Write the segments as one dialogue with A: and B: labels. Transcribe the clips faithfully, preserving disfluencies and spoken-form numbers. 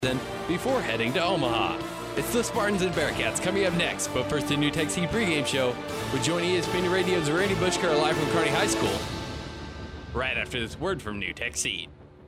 A: before heading to Omaha. It's the Spartans and Bearcats coming up next, but first the New Tech Seed pregame show with joining E S P N Radio's Randy Bushker live from Kearney High School. Right after this word from New Tech Seed.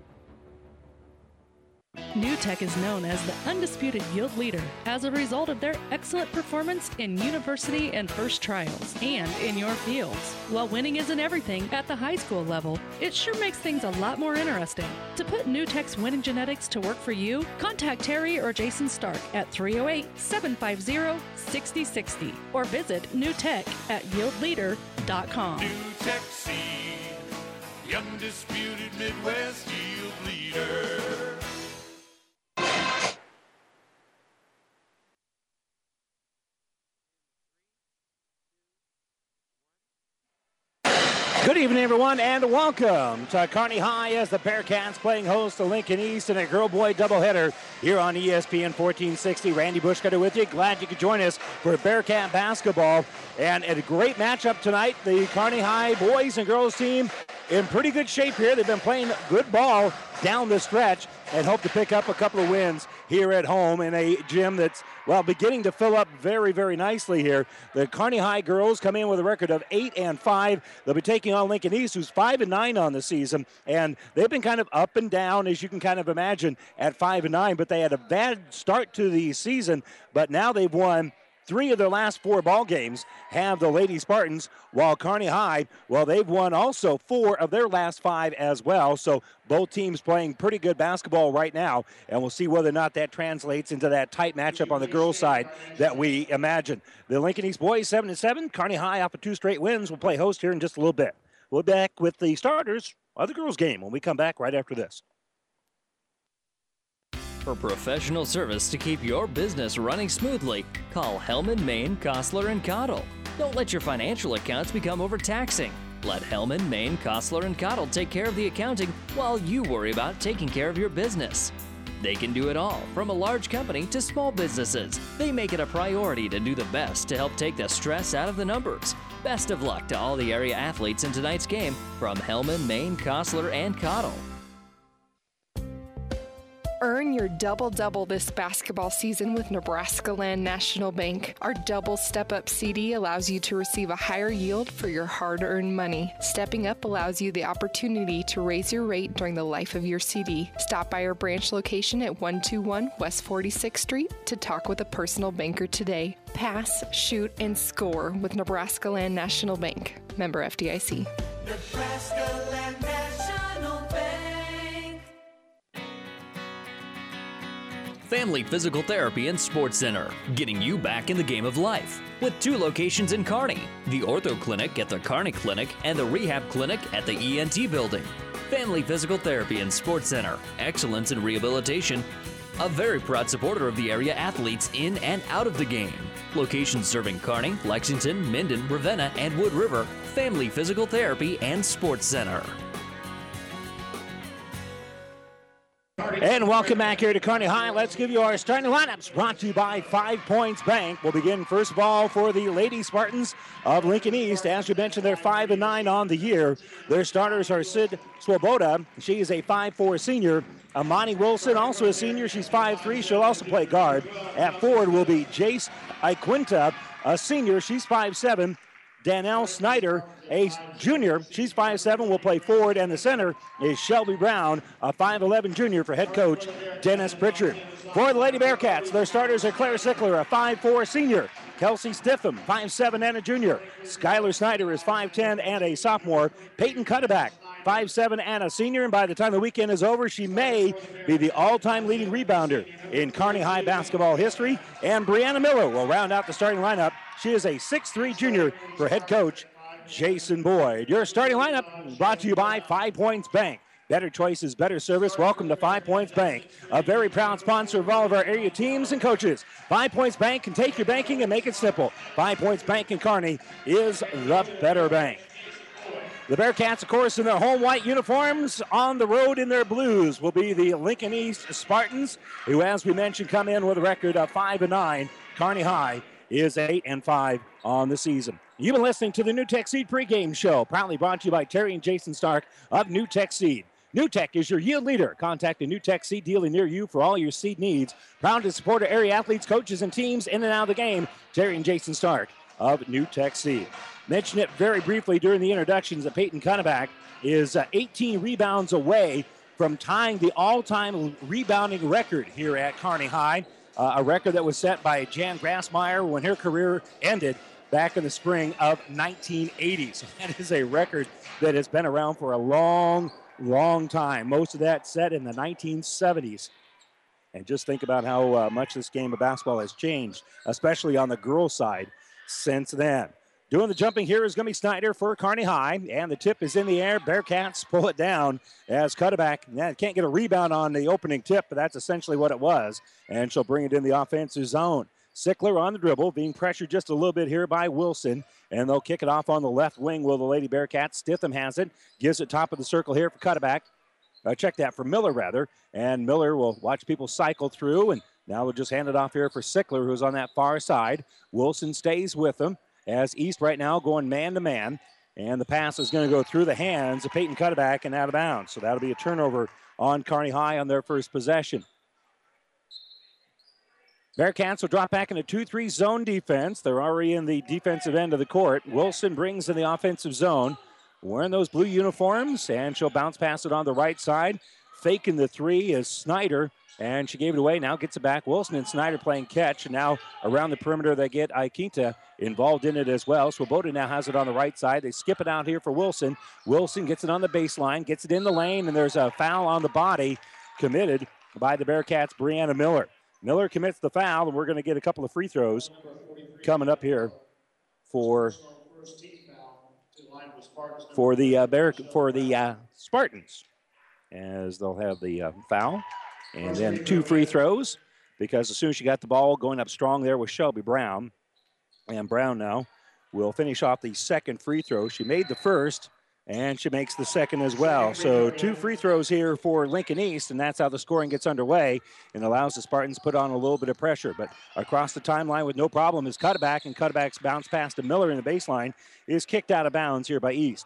B: New Tech is known as the undisputed yield leader as a result of their excellent performance in university and first trials and in your fields. While winning isn't everything at the high school level, it sure makes things a lot more interesting. To put New Tech's winning genetics to work for you, contact Terry or Jason Stark at three oh eight, seven five zero, six oh six oh or visit New Tech at yield leader dot com.
C: New Tech Seed, the undisputed Midwest yield leader.
D: Good evening, everyone, and welcome to Kearney High as the Bearcats playing host to Lincoln East in a girl-boy doubleheader here on E S P N fourteen sixty. Randy Bushcutter with you. Glad you could join us for Bearcat basketball. And a great matchup tonight. The Kearney High boys and girls team in pretty good shape here. They've been playing good ball down the stretch and hope to pick up a couple of wins here at home in a gym that's, well, beginning to fill up very, very nicely here. The Kearney High girls come in with a record of eight and five. They'll be taking on Lincoln East, who's five and nine on the season, and they've been kind of up and down, as you can kind of imagine, at five and nine. But they had a bad start to the season, but now they've won three of their last four ball games, have the Lady Spartans, while Kearney High, well, they've won also four of their last five as well. So both teams playing pretty good basketball right now, and we'll see whether or not that translates into that tight matchup on the girls' side that we imagine. The Lincoln East boys, seven and seven. Kearney High, off of two straight wins, will play host here in just a little bit. We'll be back with the starters of the girls' game when we come back right after this.
E: For professional service to keep your business running smoothly, call Hellman, Maine, Kostler, and Cottle. Don't let your financial accounts become overtaxing. Let Hellman, Maine, Kostler, and Cottle take care of the accounting while you worry about taking care of your business. They can do it all, from a large company to small businesses. They make it a priority to do the best to help take the stress out of the numbers. Best of luck to all the area athletes in tonight's game from Hellman, Maine, Kostler, and Cottle.
F: Earn your double-double this basketball season with Nebraska Land National Bank. Our double step-up C D allows you to receive a higher yield for your hard-earned money. Stepping up allows you the opportunity to raise your rate during the life of your C D. Stop by our branch location at one twenty-one West forty-sixth Street to talk with a personal banker today. Pass, shoot, and score with Nebraska Land National Bank. Member F D I C.
C: Nebraska Land National Bank.
E: Family Physical Therapy and Sports Center, getting you back in the game of life. With two locations in Kearney, the Ortho Clinic at the Kearney Clinic and the Rehab Clinic at the E N T Building. Family Physical Therapy and Sports Center, excellence in rehabilitation. A very proud supporter of the area athletes in and out of the game. Locations serving Kearney, Lexington, Minden, Ravenna, and Wood River. Family Physical Therapy and Sports Center.
D: And welcome back here to Kearney High. Let's give you our starting lineups, brought to you by Five Points Bank. We'll begin first of all for the Lady Spartans of Lincoln East. As you mentioned, they're five and nine on the year. Their starters are Sid Swoboda. She is a five four senior. Amani Wilson, also a senior. She's five three. She'll also play guard. At forward will be Jace Iquinta, a senior. She's five seven. Danelle Snyder, a junior. She's five seven, will play forward, and the center is Shelby Brown, a five eleven junior for head coach Dennis Pritchard. For the Lady Bearcats, their starters are Claire Sickler, a five four senior. Kelsey Stiffham, five seven and a junior. Skylar Snyder is five ten and a sophomore. Peyton Cutterback, five seven and a senior, and by the time the weekend is over, she may be the all-time leading rebounder in Kearney High basketball history. And Brianna Miller will round out the starting lineup. She is a six three junior for head coach Jason Boyd. Your starting lineup brought to you by Five Points Bank. Better choices, better service. Welcome to Five Points Bank, a very proud sponsor of all of our area teams and coaches. Five Points Bank can take your banking and make it simple. Five Points Bank in Kearney is the better bank. The Bearcats, of course, in their home white uniforms, on the road in their blues will be the Lincoln East Spartans, who, as we mentioned, come in with a record of five and nine. Kearney High is eight and five on the season. You've been listening to the New Tech Seed pregame show, proudly brought to you by Terry and Jason Stark of New Tech Seed. NewTek is your yield leader. Contact a NewTek seed dealer near you for all your seed needs. Proud to support our area athletes, coaches, and teams in and out of the game. Terry and Jason Stark of NewTek Seed. Mention it very briefly during the introductions that Peyton Cunneback is uh, eighteen rebounds away from tying the all-time rebounding record here at Kearney High, uh, a record that was set by Jan Grassmeyer when her career ended back in the spring of nineteen eighty. So that is a record that has been around for a long, long time. Most of that set in the nineteen seventies. And just think about how uh, much this game of basketball has changed, especially on the girls' side since then. Doing the jumping here is going to be Snyder for Kearney High, and the tip is in the air. Bearcats pull it down as Cutterback yeah, can't get a rebound on the opening tip, but that's essentially what it was, and she'll bring it in the offensive zone. Sickler on the dribble, being pressured just a little bit here by Wilson, and they'll kick it off on the left wing. Will the Lady Bearcats? Stitham has it, gives it top of the circle here for Cutterback. Uh, check that for Miller, rather, and Miller will watch people cycle through, and now we'll just hand it off here for Sickler, who's on that far side. Wilson stays with him as East right now going man-to-man, and the pass is going to go through the hands of Peyton Cutterback and out of bounds. So that'll be a turnover on Kearney High on their first possession. Bearcats will drop back in a two three zone defense. They're already in the defensive end of the court. Wilson brings in the offensive zone, wearing those blue uniforms, and she'll bounce pass it on the right side. Faking the three is Snyder, and she gave it away. Now gets it back. Wilson and Snyder playing catch, and now around the perimeter they get Aikinta involved in it as well. Swoboda now has it on the right side. They skip it out here for Wilson. Wilson gets it on the baseline, gets it in the lane, and there's a foul on the body committed by the Bearcats' Brianna Miller. Miller commits the foul, and we're going to get a couple of free throws coming up here for, for the uh, Bear, for the uh, Spartans, as they'll have the uh, foul. And then two free throws, because as soon as she got the ball going up strong there with Shelby Brown. And Brown now will finish off the second free throw. She made the first, and she makes the second as well. So two free throws here for Lincoln East, and that's how the scoring gets underway and allows the Spartans to put on a little bit of pressure. But across the timeline with no problem is Cutterback, and Cutterback's bounce pass to Miller in the baseline is kicked out of bounds here by East.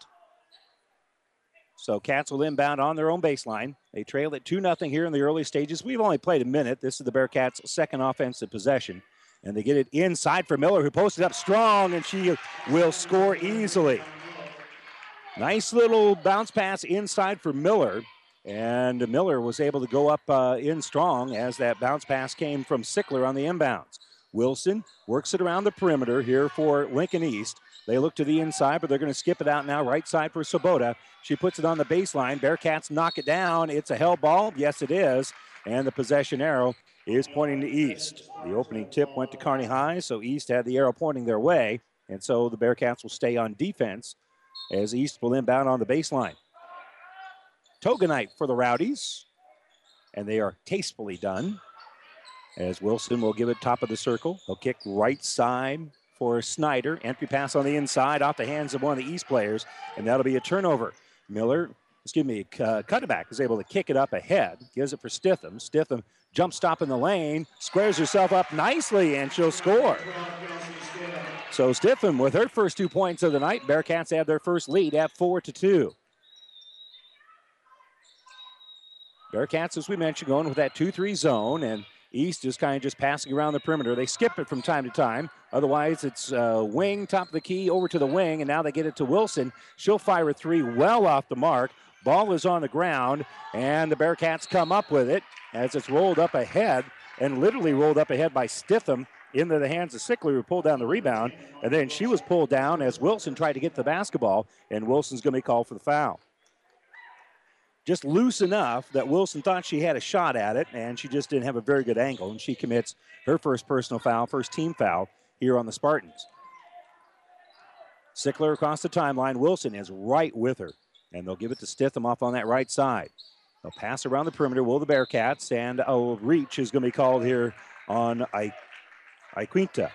D: So Cats will inbound on their own baseline. They trail it two nothing here in the early stages. We've only played a minute. This is the Bearcats' second offensive possession. And they get it inside for Miller, who posted up strong, and she will score easily. Nice little bounce pass inside for Miller. And Miller was able to go up uh, in strong as that bounce pass came from Sickler on the inbounds. Wilson works it around the perimeter here for Lincoln East. They look to the inside, but they're going to skip it out now. Right side for Swoboda. She puts it on the baseline. Bearcats knock it down. It's a held ball. Yes, it is. And the possession arrow is pointing to East. The opening tip went to Kearney High, so East had the arrow pointing their way. And so the Bearcats will stay on defense as East will inbound on the baseline. Togonite for the Rowdies. And they are tastefully done, as Wilson will give it top of the circle. They'll kick right side for Snyder. Entry pass on the inside off the hands of one of the East players, and that'll be a turnover. Miller, excuse me, uh, Cutterback is able to kick it up ahead. Gives it for Stitham. Stitham jump stop in the lane, squares herself up nicely, and she'll score. So Stitham with her first two points of the night. Bearcats have their first lead at four to two. Bearcats, as we mentioned, going with that two three zone, and East is kind of just passing around the perimeter. They skip it from time to time. Otherwise, it's uh, wing, top of the key, over to the wing, and now they get it to Wilson. She'll fire a three well off the mark. Ball is on the ground, and the Bearcats come up with it as it's rolled up ahead, and literally rolled up ahead by Stitham into the hands of Sickler, who pulled down the rebound, and then she was pulled down as Wilson tried to get the basketball, and Wilson's going to be called for the foul. Just loose enough that Wilson thought she had a shot at it, and she just didn't have a very good angle, and she commits her first personal foul, first team foul here on the Spartans. Sickler across the timeline. Wilson is right with her, and they'll give it to Stitham off on that right side. They'll pass around the perimeter, will the Bearcats, and a reach is going to be called here on I- Aiquinta.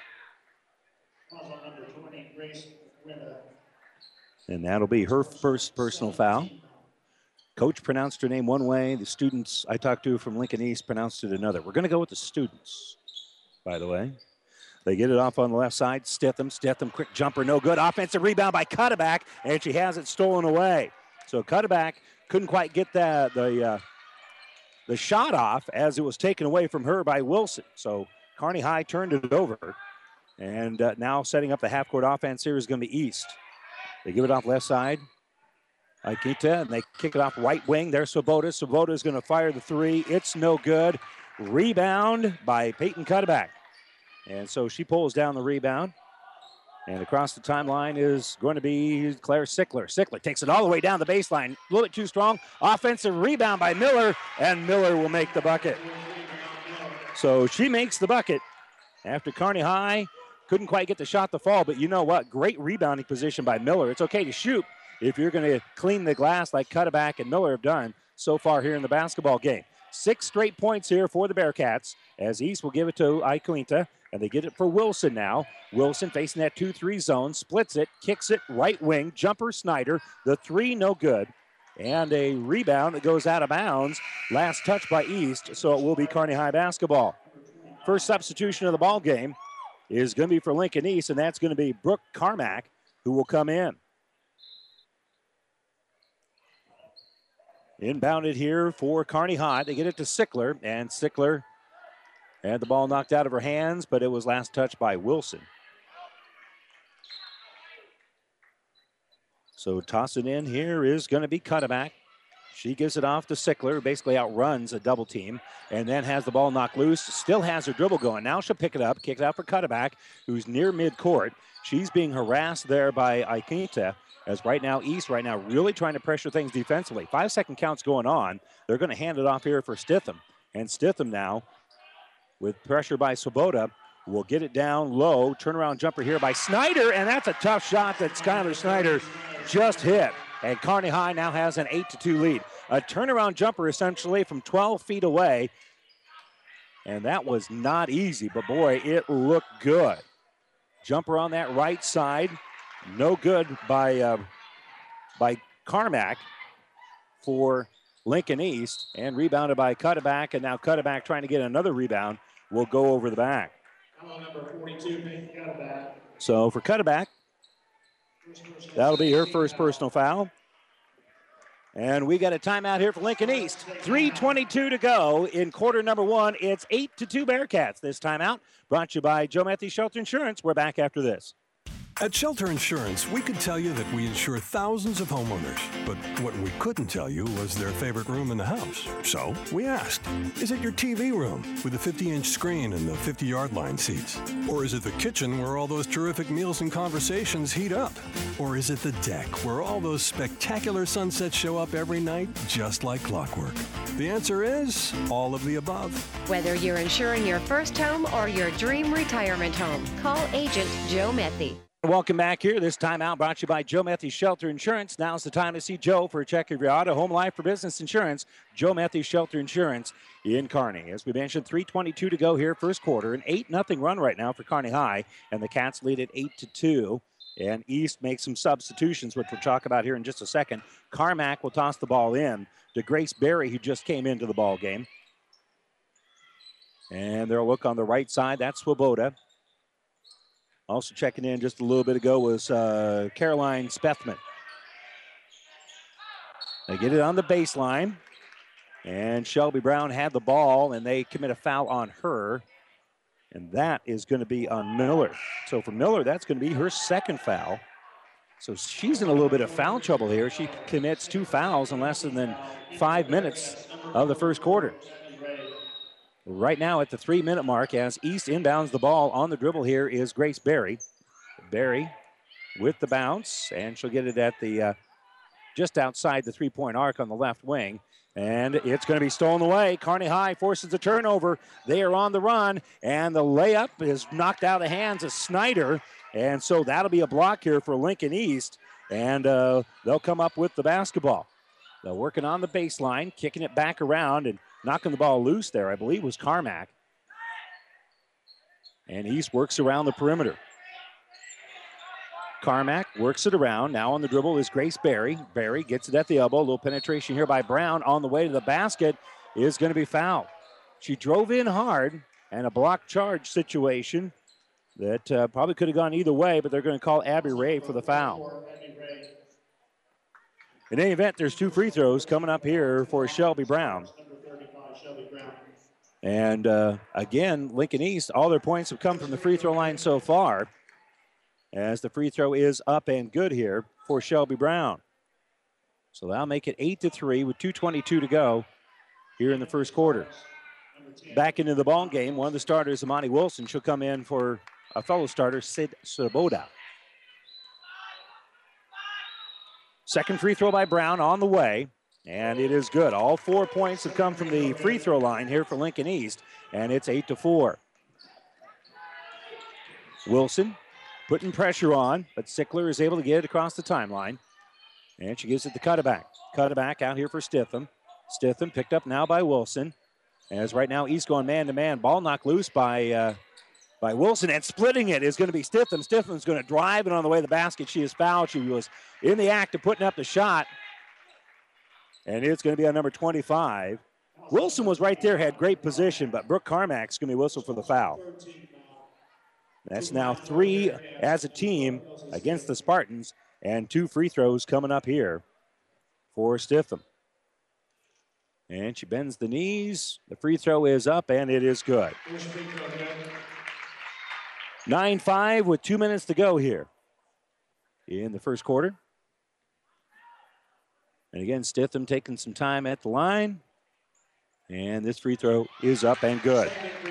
D: And that'll be her first personal foul. Coach pronounced her name one way. The students I talked to from Lincoln East pronounced it another. We're going to go with the students, by the way. They get it off on the left side. Stitham, Stitham, quick jumper, no good. Offensive rebound by Cutterback, and she has it stolen away. So Cutterback couldn't quite get the, the, uh, the shot off as it was taken away from her by Wilson. So Kearney High turned it over. And uh, now setting up the half-court offense here is going to be East. They give it off left side. Aikita, and they kick it off right wing. There's Swoboda. Swoboda is going to fire the three. It's no good. Rebound by Peyton Cutterback. And so she pulls down the rebound. And across the timeline is going to be Claire Sickler. Sickler takes it all the way down the baseline. A little bit too strong. Offensive rebound by Miller, and Miller will make the bucket. So she makes the bucket after Kearney High couldn't quite get the shot to fall, but you know what? Great rebounding position by Miller. It's okay to shoot if you're going to clean the glass like Cutterback and Miller have done so far here in the basketball game. Six straight points here for the Bearcats as East will give it to Iaquinta, and they get it for Wilson now. Wilson facing that two three zone, splits it, kicks it right wing, jumper Snyder. The three no good, and a rebound that goes out of bounds. Last touch by East, so it will be Kearney High basketball. First substitution of the ball game is going to be for Lincoln East, and that's going to be Brooke Carmack, who will come in. Inbounded here for Kearney High. They get it to Sickler, and Sickler had the ball knocked out of her hands, but it was last touched by Wilson. So toss it in here is going to be Cutterback. She gives it off to Sickler, who basically outruns a double team, and then has the ball knocked loose. Still has her dribble going. Now she'll pick it up, kick it out for Cutterback, who's near midcourt. She's being harassed there by Iaquinta, as right now, East right now really trying to pressure things defensively. Five second counts going on. They're going to hand it off here for Stitham. And Stitham now, with pressure by Swoboda, will get it down low. Turnaround jumper here by Snyder, and that's a tough shot that Skylar Snyder just hit. And Kearney High now has an eight to two lead. A turnaround jumper essentially from twelve feet away. And that was not easy, but boy, it looked good. Jumper on that right side. No good by, uh, by Carmack for Lincoln East. And rebounded by Cutterback. And now Cutterback trying to get another rebound will go over the back.
G: Number forty-two, Cutterback.
D: So for Cutterback, that'll be her first personal foul. And we got a timeout here for Lincoln East. three twenty-two to go in quarter number one. It's eight to two Bearcats. This timeout brought to you by Joe Matthews Shelter Insurance. We're back after this.
H: At Shelter Insurance, we could tell you that we insure thousands of homeowners, but what we couldn't tell you was their favorite room in the house. So we asked, is it your T V room with the fifty inch screen and the fifty yard line seats? Or is it the kitchen where all those terrific meals and conversations heat up? Or is it the deck where all those spectacular sunsets show up every night just like clockwork? The answer is all of the above.
I: Whether you're insuring your first home or your dream retirement home, call agent Joe Methy.
D: Welcome back here. This timeout brought to you by Joe Matthews Shelter Insurance. Now's the time to see Joe for a check of your auto, home, life, or business insurance. Joe Matthews Shelter Insurance in Kearney. As we mentioned, three twenty-two to go here, first quarter. An eight nothing run right now for Kearney High, and the Cats lead at eight to two. And East makes some substitutions, which we'll talk about here in just a second. Carmack will toss the ball in to Grace Berry, who just came into the ball game. And they'll look on the right side. That's Swoboda. Also checking in just a little bit ago was uh, Caroline Spethman. They get it on the baseline. And Shelby Brown had the ball, and they commit a foul on her. And that is going to be on Miller. So for Miller, that's going to be her second foul. So she's in a little bit of foul trouble here. She commits two fouls in less than five minutes of the first quarter. Right now at the three-minute mark as East inbounds the ball on the dribble here is Grace Berry. Berry with the bounce, and she'll get it at the uh, just outside the three-point arc on the left wing. And it's going to be stolen away. Kearney High forces a turnover. They are on the run, and the layup is knocked out of the hands of Snyder. And so that'll be a block here for Lincoln East, and uh, they'll come up with the basketball. They're working on the baseline, kicking it back around, and knocking the ball loose there, I believe, was Carmack. And East works around the perimeter. Carmack works it around. Now on the dribble is Grace Berry. Berry gets it at the elbow. A little penetration here by Brown on the way to the basket is going to be fouled. She drove in hard, and a block charge situation that uh, probably could have gone either way, but they're going to call Abby Ray for the foul. In any event, there's two free throws coming up here for Shelby Brown. And uh, again, Lincoln East, all their points have come from the free throw line so far, as the free throw is up and good here for Shelby Brown. So that'll make it eight to three with two twenty-two to go here in the first quarter. Back into the ball game, one of the starters, Amani Wilson, she'll come in for a fellow starter, Sid Svoboda. Second free throw by Brown on the way, and it is good. All four points have come from the free throw line here for Lincoln East, and it's eight to four. Wilson putting pressure on, but Sickler is able to get it across the timeline, and she gives it to Cutterback. Cutterback out here for Stitham. Stitham picked up now by Wilson, as right now East going man-to-man. Ball knocked loose by uh, by Wilson, and splitting it is going to be Stitham. Stitham's going to drive it on the way to the basket. She is fouled. She was in the act of putting up the shot, and it's going to be on number twenty-five. Wilson was right there, had great position, but Brooke Carmack's going to be whistled for the foul. That's now three as a team against the Spartans, and two free throws coming up here for Stitham. And she bends the knees. The free throw is up, and it is good. nine five with two minutes to go here in the first quarter. And again, Stitham taking some time at the line. And this free throw is up and good.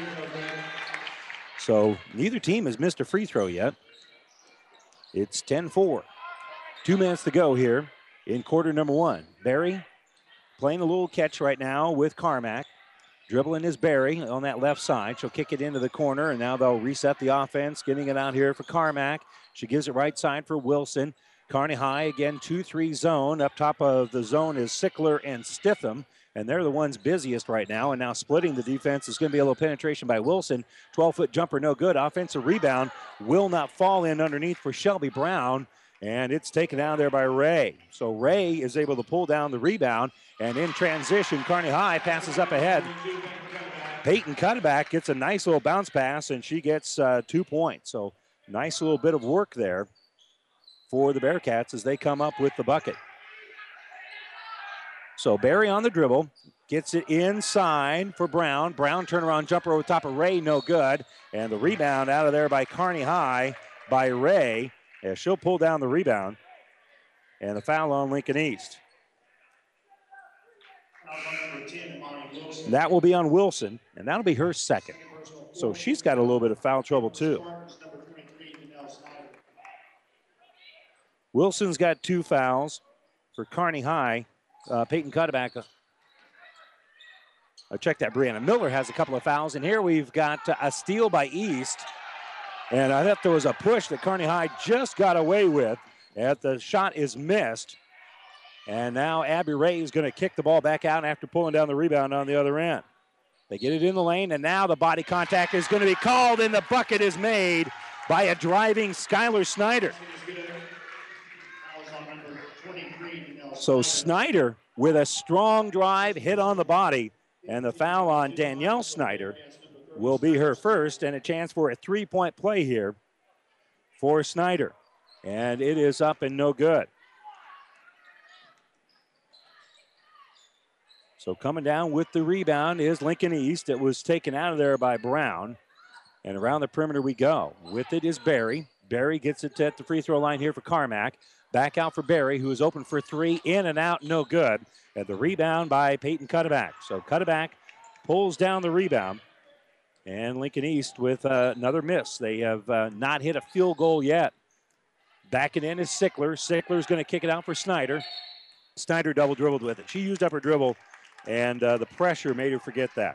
D: So neither team has missed a free throw yet. It's ten four. Two minutes to go here in quarter number one. Barry playing a little catch right now with Carmack. Dribbling is Barry on that left side. She'll kick it into the corner, and now they'll reset the offense, getting it out here for Carmack. She gives it right side for Wilson. Kearney High, again, two three zone. Up top of the zone is Sickler and Stitham, and they're the ones busiest right now. And now splitting the defense is going to be a little penetration by Wilson. twelve-foot jumper, no good. Offensive rebound will not fall in underneath for Shelby Brown, and it's taken down there by Ray. So Ray is able to pull down the rebound, and in transition, Kearney High passes up ahead. Peyton Cutterback gets a nice little bounce pass, and she gets uh, two points. So nice little bit of work there for the Bearcats as they come up with the bucket. So Barry on the dribble, gets it inside for Brown. Brown turnaround jumper over top of Ray, no good. And the rebound out of there by Kearney High by Ray. Yeah, she'll pull down the rebound. And the foul on Lincoln East. That will be on Wilson, and that'll be her second. So she's got a little bit of foul trouble too. Wilson's got two fouls for Kearney High. Uh, Peyton Cutterback. Uh, check that. Brianna Miller has a couple of fouls. And here we've got uh, a steal by East. And I thought there was a push that Kearney High just got away with. And the shot is missed. And now Abby Ray is going to kick the ball back out after pulling down the rebound on the other end. They get it in the lane, and now the body contact is going to be called, and the bucket is made by a driving Skylar Snyder. So Snyder with a strong drive, hit on the body, and the foul on Danielle Snyder will be her first, and a chance for a three-point play here for Snyder. And it is up and no good. So coming down with the rebound is Lincoln East. It was taken out of there by Brown. And around the perimeter we go. With it is Barry. Barry gets it at the free throw line here for Carmack. Back out for Barry, who is open for three. In and out, no good. And the rebound by Peyton Cutterback. So Cutterback pulls down the rebound. And Lincoln East with uh, another miss. They have uh, not hit a field goal yet. Back it in is Sickler. Sickler's going to kick it out for Snyder. Snyder double dribbled with it. She used up her dribble, and uh, the pressure made her forget that.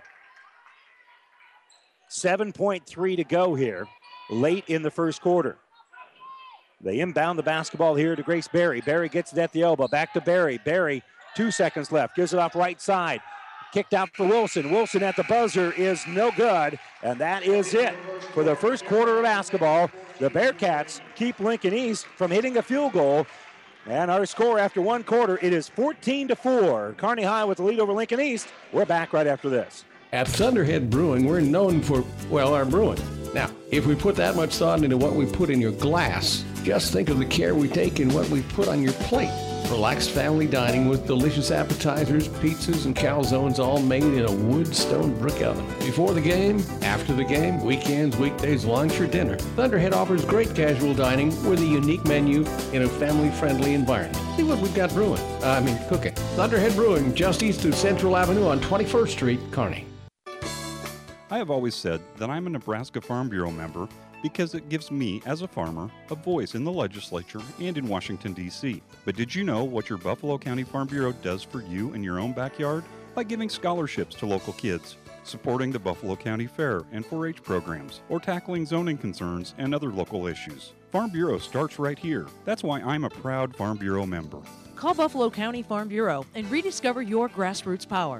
D: seven point three to go here, late in the first quarter. They inbound the basketball here to Grace Berry. Berry gets it at the elbow. Back to Berry. Berry, two seconds left. Gives it off right side. Kicked out for Wilson. Wilson at the buzzer is no good. And that is it for the first quarter of basketball. The Bearcats keep Lincoln East from hitting a field goal. And our score after one quarter, it is fourteen to four. Kearney High with the lead over Lincoln East. We're back right after this.
J: At Thunderhead Brewing, we're known for, well, our brewing. Now, if we put that much thought into what we put in your glass, just think of the care we take in what we put on your plate. Relaxed family dining with delicious appetizers, pizzas, and calzones all made in a wood stone brick oven. Before the game, after the game, weekends, weekdays, lunch, or dinner, Thunderhead offers great casual dining with a unique menu in a family-friendly environment. See what we've got brewing. Uh, I mean, cooking. Thunderhead Brewing, just east of Central Avenue on twenty-first Street, Kearney.
K: I have always said that I'm a Nebraska Farm Bureau member because it gives me, as a farmer, a voice in the legislature and in Washington, D C But did you know what your Buffalo County Farm Bureau does for you in your own backyard? By giving scholarships to local kids, supporting the Buffalo County Fair and four H programs, or tackling zoning concerns and other local issues. Farm Bureau starts right here. That's why I'm a proud Farm Bureau member.
L: Call Buffalo County Farm Bureau and rediscover your grassroots power.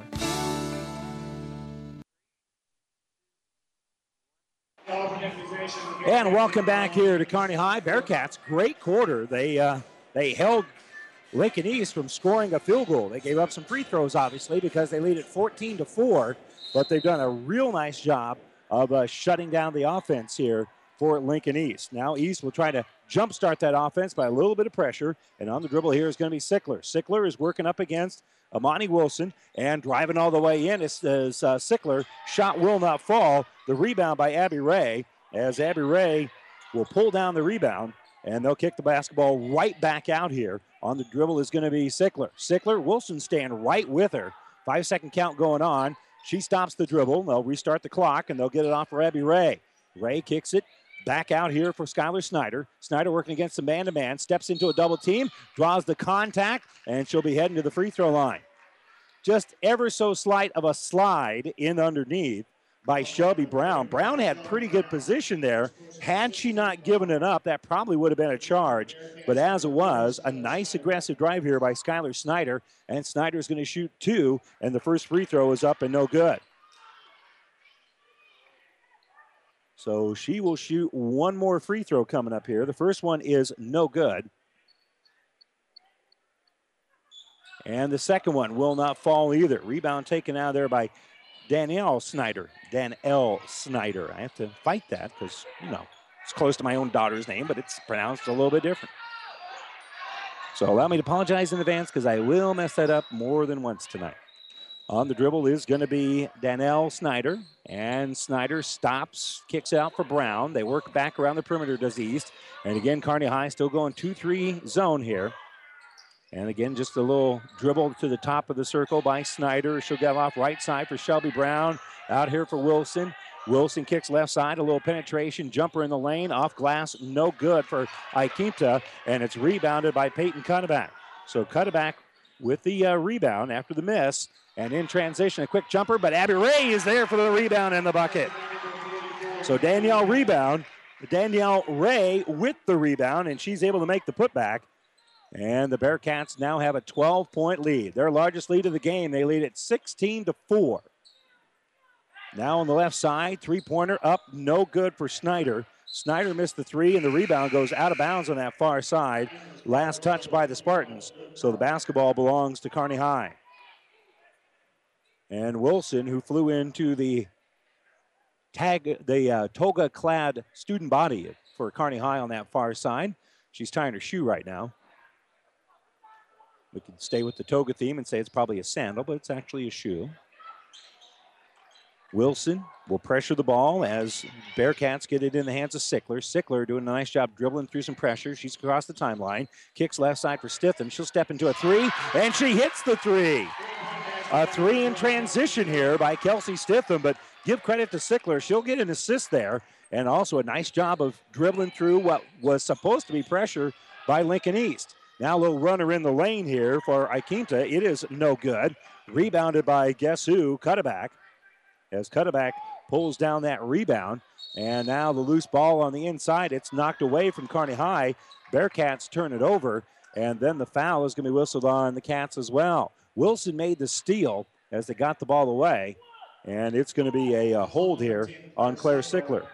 D: And welcome back here to Kearney High. Bearcats, great quarter. They uh, they held Lincoln East from scoring a field goal. They gave up some free throws, obviously, because they lead at fourteen to four. But they've done a real nice job of uh, shutting down the offense here for Lincoln East. Now East will try to jumpstart that offense by a little bit of pressure. And on the dribble here is going to be Sickler. Sickler is working up against Amani Wilson and driving all the way in is, is uh, Sickler. Shot will not fall. The rebound by Abby Ray, as Abby Ray will pull down the rebound, and they'll kick the basketball right back out here. On the dribble is going to be Sickler. Sickler, Wilson staying right with her. Five-second count going on. She stops the dribble. They'll restart the clock, and they'll get it off for Abby Ray. Ray kicks it back out here for Skylar Snyder. Snyder working against the man-to-man, steps into a double team, draws the contact, and she'll be heading to the free throw line. Just ever so slight of a slide in underneath by Shelby Brown. Brown had pretty good position there. Had she not given it up, that probably would have been a charge. But as it was, a nice aggressive drive here by Skylar Snyder. And Snyder's going to shoot two, and the first free throw is up and no good. So she will shoot one more free throw coming up here. The first one is no good. And the second one will not fall either. Rebound taken out there by Danielle Snyder. Danelle Snyder. I have to fight that because, you know, it's close to my own daughter's name, but it's pronounced a little bit different. So allow me to apologize in advance because I will mess that up more than once tonight. On the dribble is going to be Danelle Snyder. And Snyder stops, kicks out for Brown. They work back around the perimeter, does the East. And again, Kearney High still going two three zone here. And again, just a little dribble to the top of the circle by Snyder. She'll get off right side for Shelby Brown. Out here for Wilson. Wilson kicks left side, a little penetration. Jumper in the lane, off glass, no good for Iquinta. And it's rebounded by Peyton Cutterback. So Cutterback with the uh, rebound after the miss. And in transition, a quick jumper, but Abby Ray is there for the rebound and the bucket. So Danielle rebound. Danielle Ray with the rebound, and she's able to make the putback. And the Bearcats now have a twelve-point lead. Their largest lead of the game. They lead at sixteen to four. Now on the left side, three-pointer up, no good for Snyder. Snyder missed the three, and the rebound goes out of bounds on that far side. Last touch by the Spartans. So the basketball belongs to Kearney High. And Wilson, who flew into the tag, the uh, toga-clad student body for Kearney High on that far side. She's tying her shoe right now. We can stay with the toga theme and say it's probably a sandal, but it's actually a shoe. Wilson will pressure the ball as Bearcats get it in the hands of Sickler. Sickler doing a nice job dribbling through some pressure. She's across the timeline. Kicks left side for Stitham. She'll step into a three, and she hits the three. A three in transition here by Kelsey Stitham, but give credit to Sickler. She'll get an assist there, and also a nice job of dribbling through what was supposed to be pressure by Lincoln East. Now a little runner in the lane here for Iquinta. It is no good. Rebounded by guess who? Cutterback. As Cutterback pulls down that rebound. And now the loose ball on the inside. It's knocked away from Kearney High. Bearcats turn it over. And then the foul is going to be whistled on the Cats as well. Wilson made the steal as they got the ball away. And it's going to be a, a hold here on Claire Sickler.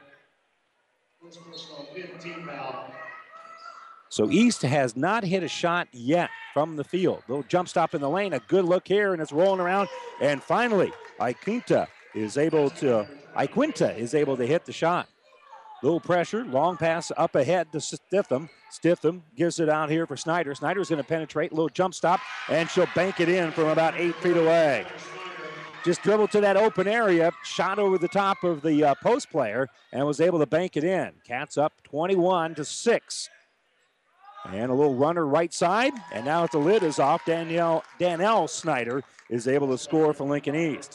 D: So East has not hit a shot yet from the field. Little jump stop in the lane, a good look here, and it's rolling around. And finally, Iquinta is able to, Iquinta is able to hit the shot. Little pressure, long pass up ahead to Stitham. Stitham gives it out here for Snyder. Snyder's going to penetrate, little jump stop, and she'll bank it in from about eight feet away. Just dribbled to that open area, shot over the top of the uh, post player, and was able to bank it in. Cats up twenty-one to six. And a little runner right side, and now the lid is off. Danielle, Danelle Snyder is able to score for Lincoln East.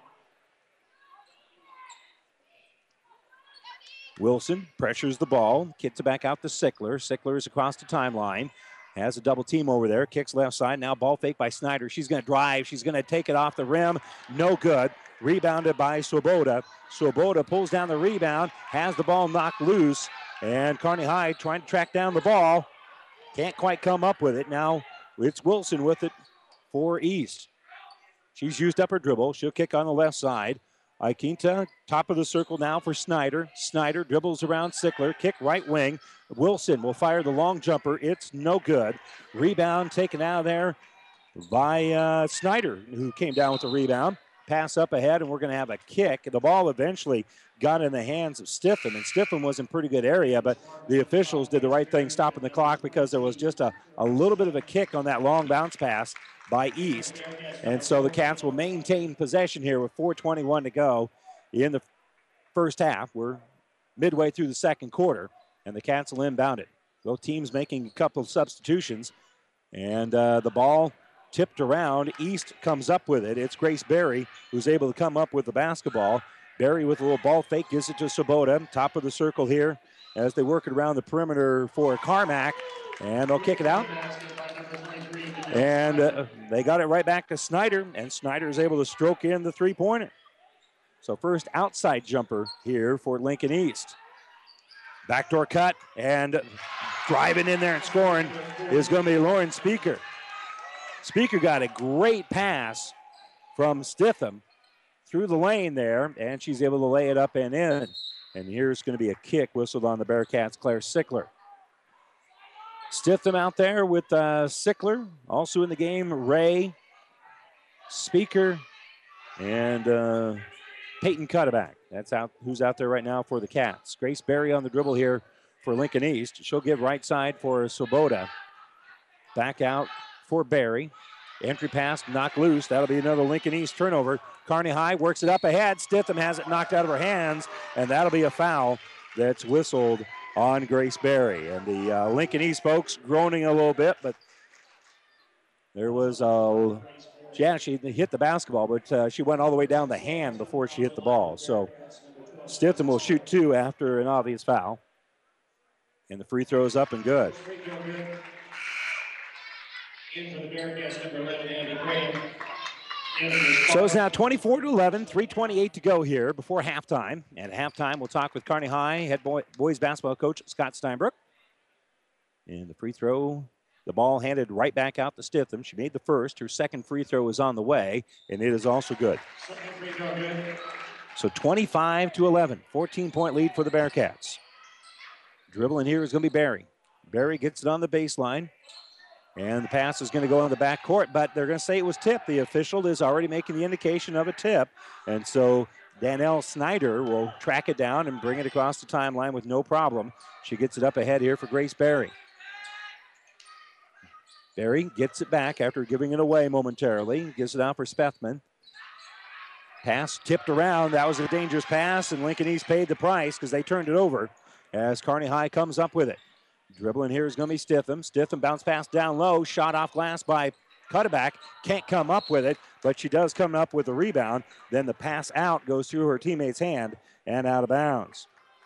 D: Wilson pressures the ball, kicks it back out to Sickler. Sickler is across the timeline, has a double team over there, kicks left side. Now ball fake by Snyder. She's going to drive. She's going to take it off the rim. No good. Rebounded by Swoboda. Swoboda pulls down the rebound, has the ball knocked loose, and Kearney High trying to track down the ball. Can't quite come up with it. Now it's Wilson with it for East. She's used up her dribble. She'll kick on the left side. Iquinta, top of the circle now for Snyder. Snyder dribbles around Sickler. Kick right wing. Wilson will fire the long jumper. It's no good. Rebound taken out of there by uh, Snyder, who came down with the rebound. Pass up ahead, and we're going to have a kick. The ball eventually got in the hands of Stiffen, and Stiffen was in pretty good area, but the officials did the right thing stopping the clock because there was just a, a little bit of a kick on that long bounce pass by East. And so the Cats will maintain possession here with four twenty-one to go in the first half. We're midway through the second quarter, and the Cats will inbound it. Both teams making a couple of substitutions, and uh, the ball tipped around. East comes up with it. It's Grace Berry who's able to come up with the basketball. Berry with a little ball fake gives it to Swoboda. Top of the circle here as they work it around the perimeter for Carmack, and they'll kick it out. And uh, they got it right back to Snyder, and Snyder is able to stroke in the three-pointer. So first outside jumper here for Lincoln East. Backdoor cut, and driving in there and scoring is going to be Lauren Speaker. Speaker got a great pass from Stitham through the lane there, and she's able to lay it up and in. And here's going to be a kick whistled on the Bearcats, Claire Sickler. Stitham out there with uh, Sickler. Also in the game, Ray, Speaker, and uh, Peyton Cutterback. That's out. Who's out there right now for the Cats. Grace Berry on the dribble here for Lincoln East. She'll give right side for Swoboda. Back out for Berry. Entry pass knocked loose. That'll be another Lincoln East turnover. Kearney High works it up ahead. Stitham has it knocked out of her hands, and that'll be a foul that's whistled on Grace Berry. And the uh, Lincoln East folks groaning a little bit, but there was a, yeah, she hit the basketball, but uh, she went all the way down the hand before she hit the ball. So Stitham will shoot two after an obvious foul. And the free throw is up and good. So it's now twenty-four to eleven, three twenty-eight to go here before halftime. And at halftime, we'll talk with Kearney High head boy, boys basketball coach Scott Steinbrook. And the free throw, the ball handed right back out to Stitham. She made the first. Her second free throw is on the way, and it is also good. So twenty-five to eleven, fourteen-point lead for the Bearcats. Dribbling here is going to be Berry. Berry gets it on the baseline. And the pass is going to go on the back court, but they're going to say it was tipped. The official is already making the indication of a tip. And so Danelle Snyder will track it down and bring it across the timeline with no problem. She gets it up ahead here for Grace Berry. Berry gets it back after giving it away momentarily. Gives it out for Spethman. Pass tipped around. That was a dangerous pass, and Lincoln East paid the price because they turned it over as Kearney High comes up with it. Dribbling here is going to be Stitham. Stitham bounce pass down low. Shot off glass by Cutterback. Can't come up with it, but she does come up with a rebound. Then the pass out goes through her teammate's hand and out of bounds.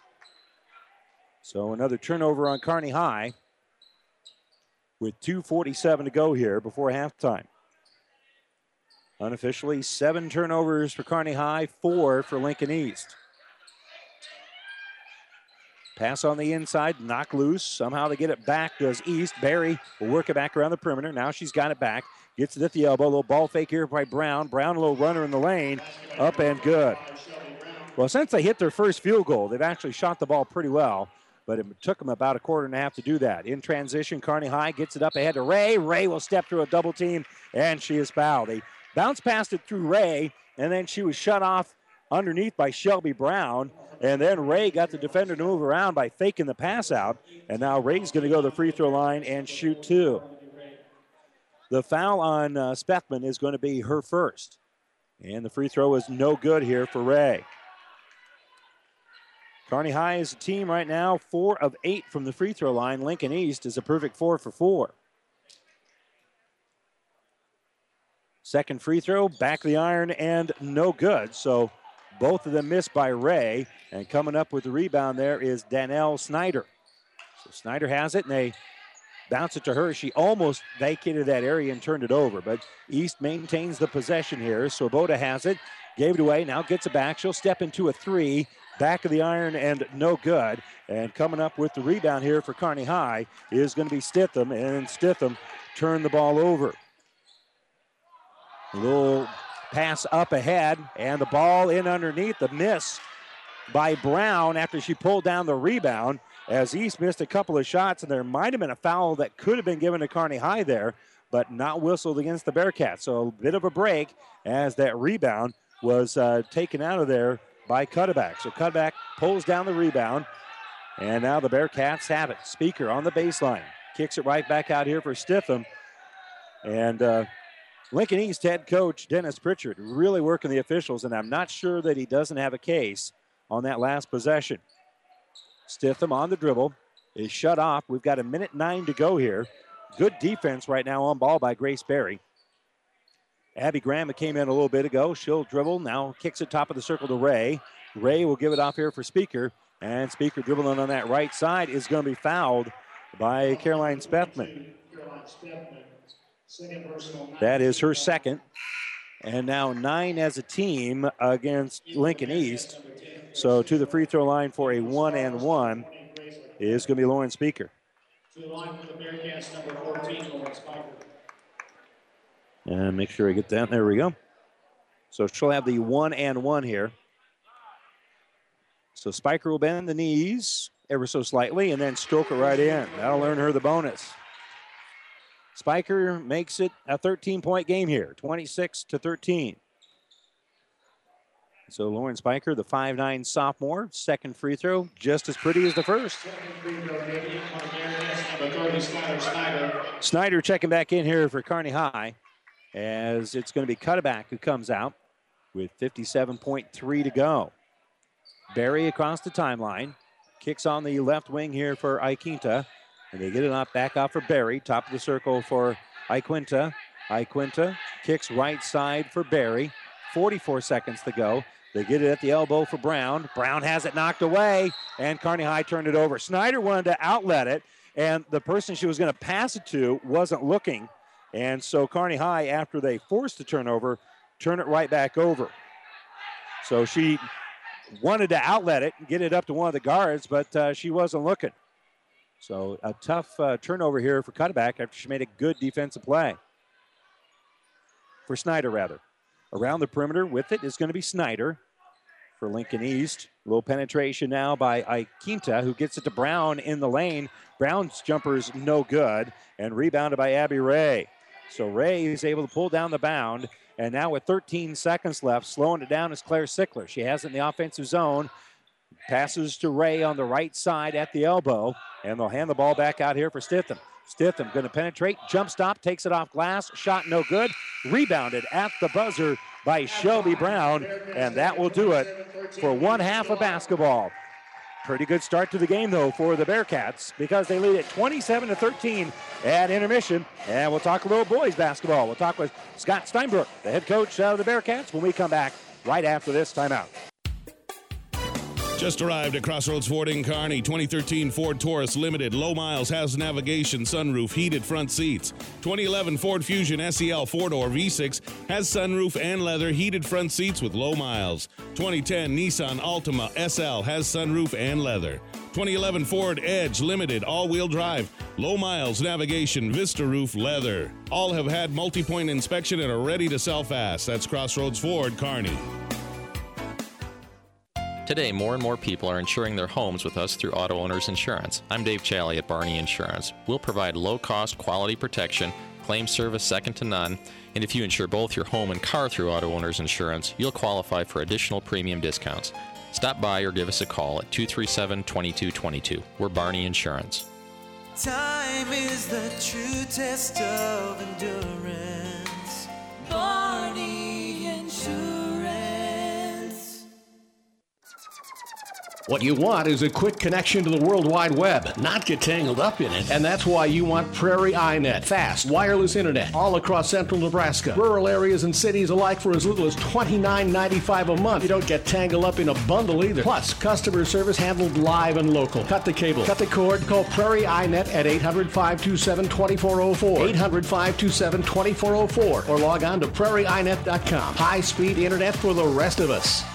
D: So another turnover on Kearney High with two forty-seven to go here before halftime. Unofficially, seven turnovers for Kearney High, four for Lincoln East. Pass on the inside, knock loose. Somehow they get it back, does East. Berry will work it back around the perimeter. Now she's got it back. Gets it at the elbow. A little ball fake here by Brown. Brown, a little runner in the lane. Up and good. Well, since they hit their first field goal, they've actually shot the ball pretty well, but it took them about a quarter and a half to do that. In transition, Kearney High gets it up ahead to Ray. Ray will step through a double team, and she is fouled. They bounced past it through Ray, and then she was shut off underneath by Shelby Brown. And then Ray got the defender to move around by faking the pass out. And now Ray's going to go to the free throw line and shoot two. The foul on uh, Spethman is going to be her first. And the free throw is no good here for Ray. Kearney High is a team right now, four of eight from the free throw line. Lincoln East is a perfect four for four. Second free throw, back of the iron, and no good. So both of them missed by Ray. And coming up with the rebound there is Danelle Snyder. So Snyder has it, and they bounce it to her. She almost vacated that area and turned it over. But East maintains the possession here. Swoboda has it, gave it away, now gets it back. She'll step into a three. Back of the iron and no good. And coming up with the rebound here for Kearney High is going to be Stitham. And Stitham turned the ball over. A little pass up ahead, and the ball in underneath. The miss by Brown after she pulled down the rebound, as East missed a couple of shots, and there might have been a foul that could have been given to Kearney High there, but not whistled against the Bearcats. So a bit of a break as that rebound was uh, taken out of there by Cutterback. So Cutterback pulls down the rebound, and now the Bearcats have it. Speaker on the baseline. Kicks it right back out here for Stitham. And uh, Lincoln East head coach Dennis Pritchard really working the officials, and I'm not sure that he doesn't have a case on that last possession. Stitham on the dribble is shut off. We've got a minute nine to go here. Good defense right now on ball by Grace Berry. Abby Graham came in a little bit ago. She'll dribble, now kicks it top of the circle to Ray. Ray will give it off here for Speaker, and Speaker dribbling on that right side is going to be fouled by Caroline Spethman. That is her second. And now nine as a team against Lincoln East. So to the free throw line for a one and one is going to be Lauren Speaker.
G: To the line for the Bearcats, number fourteen, Lauren Spiker.
D: And make sure I get that. There we go. So she'll have the one and one here. So Spiker will bend the knees ever so slightly and then stroke it right in. That'll earn her the bonus. Spiker makes it a thirteen-point game here, twenty-six to thirteen. So Lauren Spiker, the five nine sophomore, second free throw, just as pretty as the first. Snyder checking back in here for Kearney High, as it's going to be Cutterback who comes out with fifty-seven point three to go. Berry across the timeline, kicks on the left wing here for Iquinta, and they get it off back off for Berry, top of the circle for Iquinta. Iquinta kicks right side for Berry, forty-four seconds to go. They get it at the elbow for Brown. Brown has it knocked away, and Kearney High turned it over. Snyder wanted to outlet it, and the person she was going to pass it to wasn't looking. And so Kearney High, after they forced the turnover, turn it right back over. So she wanted to outlet it and get it up to one of the guards, but uh, she wasn't looking. So a tough uh, turnover here for Cutterback after she made a good defensive play. For Snyder, rather. Around the perimeter with it is going to be Snyder for Lincoln East. A little penetration now by Iquinta, who gets it to Brown in the lane. Brown's jumper's no good, and rebounded by Abby Ray. So Ray is able to pull down the bound, and now with thirteen seconds left, slowing it down is Claire Sickler. She has it in the offensive zone. Passes to Ray on the right side at the elbow, and they'll hand the ball back out here for Stitham. Stitham going to penetrate, jump stop, takes it off glass, shot no good. Rebounded at the buzzer by Shelby Brown, and that will do it for one half of basketball. Pretty good start to the game, though, for the Bearcats, because they lead at twenty-seven to thirteen at intermission. And we'll talk a little boys basketball. We'll talk with Scott Steinbrook, the head coach of the Bearcats, when we come back right after this timeout.
M: Just arrived at Crossroads Ford in Kearney. twenty thirteen Ford Taurus Limited. Low miles, has navigation, sunroof, heated front seats. twenty eleven Ford Fusion S E L four-door V six has sunroof and leather, heated front seats with low miles. twenty ten Nissan Altima S L has sunroof and leather. twenty eleven Ford Edge Limited all-wheel drive, low miles, navigation, Vista roof, leather. All have had multi-point inspection and are ready to sell fast. That's Crossroads Ford, Kearney.
N: Today, more and more people are insuring their homes with us through Auto Owners Insurance. I'm Dave Challey at Barney Insurance. We'll provide low-cost, quality protection, claim service second to none. And if you insure both your home and car through Auto Owners Insurance, you'll qualify for additional premium discounts. Stop by or give us a call at two three seven, two two two two. We're Barney Insurance.
C: Time is the true test of endurance. Barney Insurance.
J: What you want is a quick connection to the World Wide Web, not get tangled up in it. And that's why you want Prairie iNet. Fast, wireless internet all across central Nebraska. Rural areas and cities alike for as little as twenty-nine ninety-five a month. You don't get tangled up in a bundle either. Plus, customer service handled live and local. Cut the cable, cut the cord, call Prairie iNet at eight hundred, five two seven, two four zero four. eight hundred, five two seven, two four zero four. Or log on to prairie i net dot com. High-speed internet for the rest of us.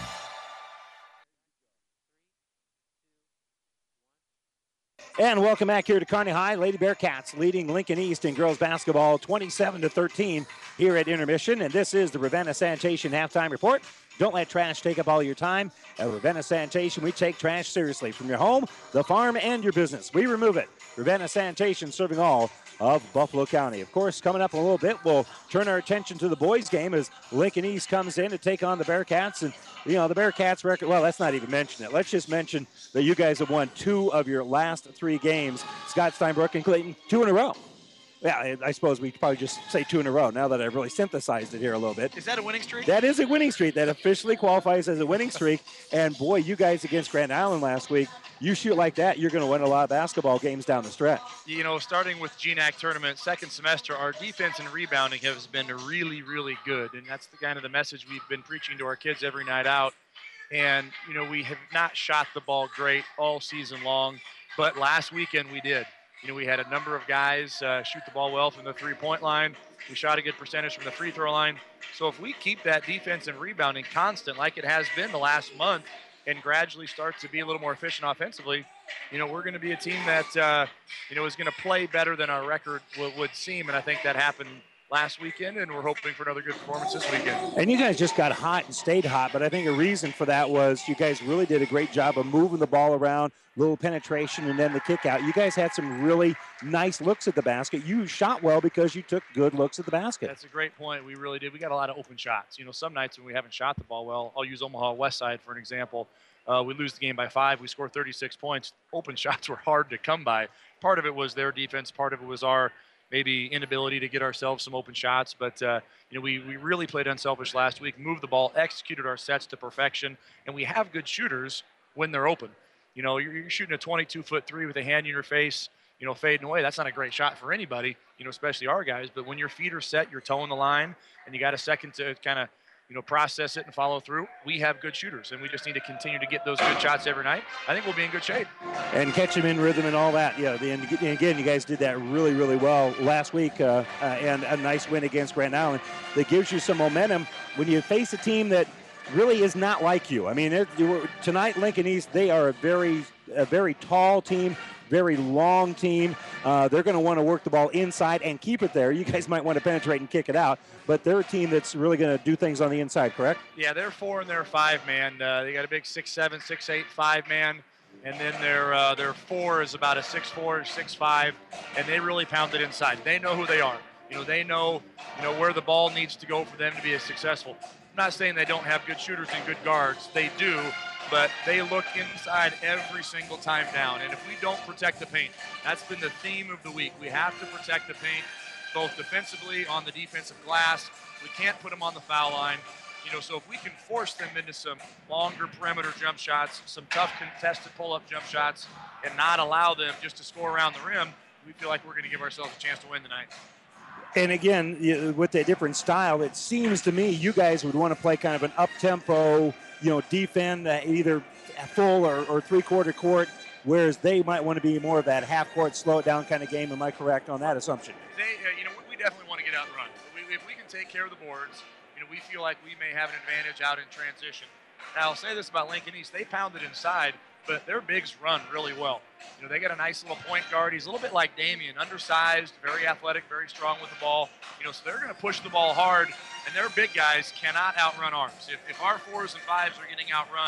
D: And welcome back here to Kearney High. Lady Bearcats leading Lincoln East in girls basketball twenty-seven to thirteen here at intermission. And this is the Ravenna Sanitation halftime report. Don't let trash take up all your time. At Ravenna Sanitation, we take trash seriously. From your home, the farm, and your business, we remove it. Ravenna Sanitation, serving all of Buffalo County. Of course, coming up in a little bit, we'll turn our attention to the boys' game as Lincoln East comes in to take on the Bearcats. And, you know, the Bearcats record, well, let's not even mention it. Let's just mention that you guys have won two of your last three games. Scott Steinbrook and Clayton, two in a row. Yeah, I suppose we probably just say two in a row now that I've really synthesized it here a little bit.
O: Is that a winning streak?
D: That is a winning streak. That officially qualifies as a winning streak. And, boy, you guys against Grand Island last week, you shoot like that, you're going to win a lot of basketball games down the stretch.
O: You know, starting with G NAC tournament, second semester, our defense and rebounding has been really, really good. And that's the kind of the message we've been preaching to our kids every night out. And, you know, we have not shot the ball great all season long, but last weekend we did. You know, we had a number of guys uh, shoot the ball well from the three-point line. We shot a good percentage from the free throw line. So if we keep that defense and rebounding constant like it has been the last month and gradually start to be a little more efficient offensively, you know, we're going to be a team that, uh, you know, is going to play better than our record w- would seem. And I think that happened last weekend, and we're hoping for another good performance this weekend.
D: And you guys just got hot and stayed hot, but I think a reason for that was you guys really did a great job of moving the ball around, little penetration, and then the kick out. You guys had some really nice looks at the basket. You shot well because you took good looks at the basket.
O: That's a great point. We really did. We got a lot of open shots. You know, some nights when we haven't shot the ball well, I'll use Omaha West Side for an example. Uh, we lose the game by five. We score thirty-six points. Open shots were hard to come by. Part of it was their defense. Part of it was our maybe inability to get ourselves some open shots. But, uh, you know, we, we really played unselfish last week, moved the ball, executed our sets to perfection, and we have good shooters when they're open. You know, you're, you're shooting a twenty-two foot three with a hand in your face, you know, fading away. That's not a great shot for anybody, you know, especially our guys. But when your feet are set, you're toeing the line, and you got a second to kind of, you know, process it and follow through, we have good shooters, and we just need to continue to get those good shots every night. I think we'll be in good shape.
D: And catch them in rhythm and all that. Yeah, and again, you guys did that really, really well last week, uh, uh, and a nice win against Grand Island that gives you some momentum when you face a team that really is not like you. I mean, it, you were, tonight, Lincoln East, they are a very, a very tall team, very long team. Uh, they're going to want to work the ball inside and keep it there. You guys might want to penetrate and kick it out, but they're a team that's really going to do things on the inside, correct?
O: Yeah, they're four and they're five man. Uh, they got a big six seven, six eight, five man, and then their uh, their four is about a six four, six five, and they really pound it inside. They know who they are. You know, they know you know where the ball needs to go for them to be as successful. I'm not saying they don't have good shooters and good guards. They do. But they look inside every single time down. And if we don't protect the paint, that's been the theme of the week. We have to protect the paint, both defensively, on the defensive glass. We can't put them on the foul line. You know, so if we can force them into some longer perimeter jump shots, some tough contested pull-up jump shots, and not allow them just to score around the rim, we feel like we're going to give ourselves a chance to win tonight.
D: And again, with a different style, it seems to me you guys would want to play kind of an up-tempo, you know, defend uh, either full or, or three-quarter court, whereas they might want to be more of that half-court, slow-it-down kind of game. Am I correct on that assumption?
O: They, uh, you know, we definitely want to get out and run. We, if we can take care of the boards, you know, we feel like we may have an advantage out in transition. Now, I'll say this about Lincoln East. They pounded inside, but their bigs run really well. You know, they got a nice little point guard. He's a little bit like Damian, undersized, very athletic, very strong with the ball. You know, so they're going to push the ball hard, and their big guys cannot outrun ours. If, if our fours and fives are getting outrun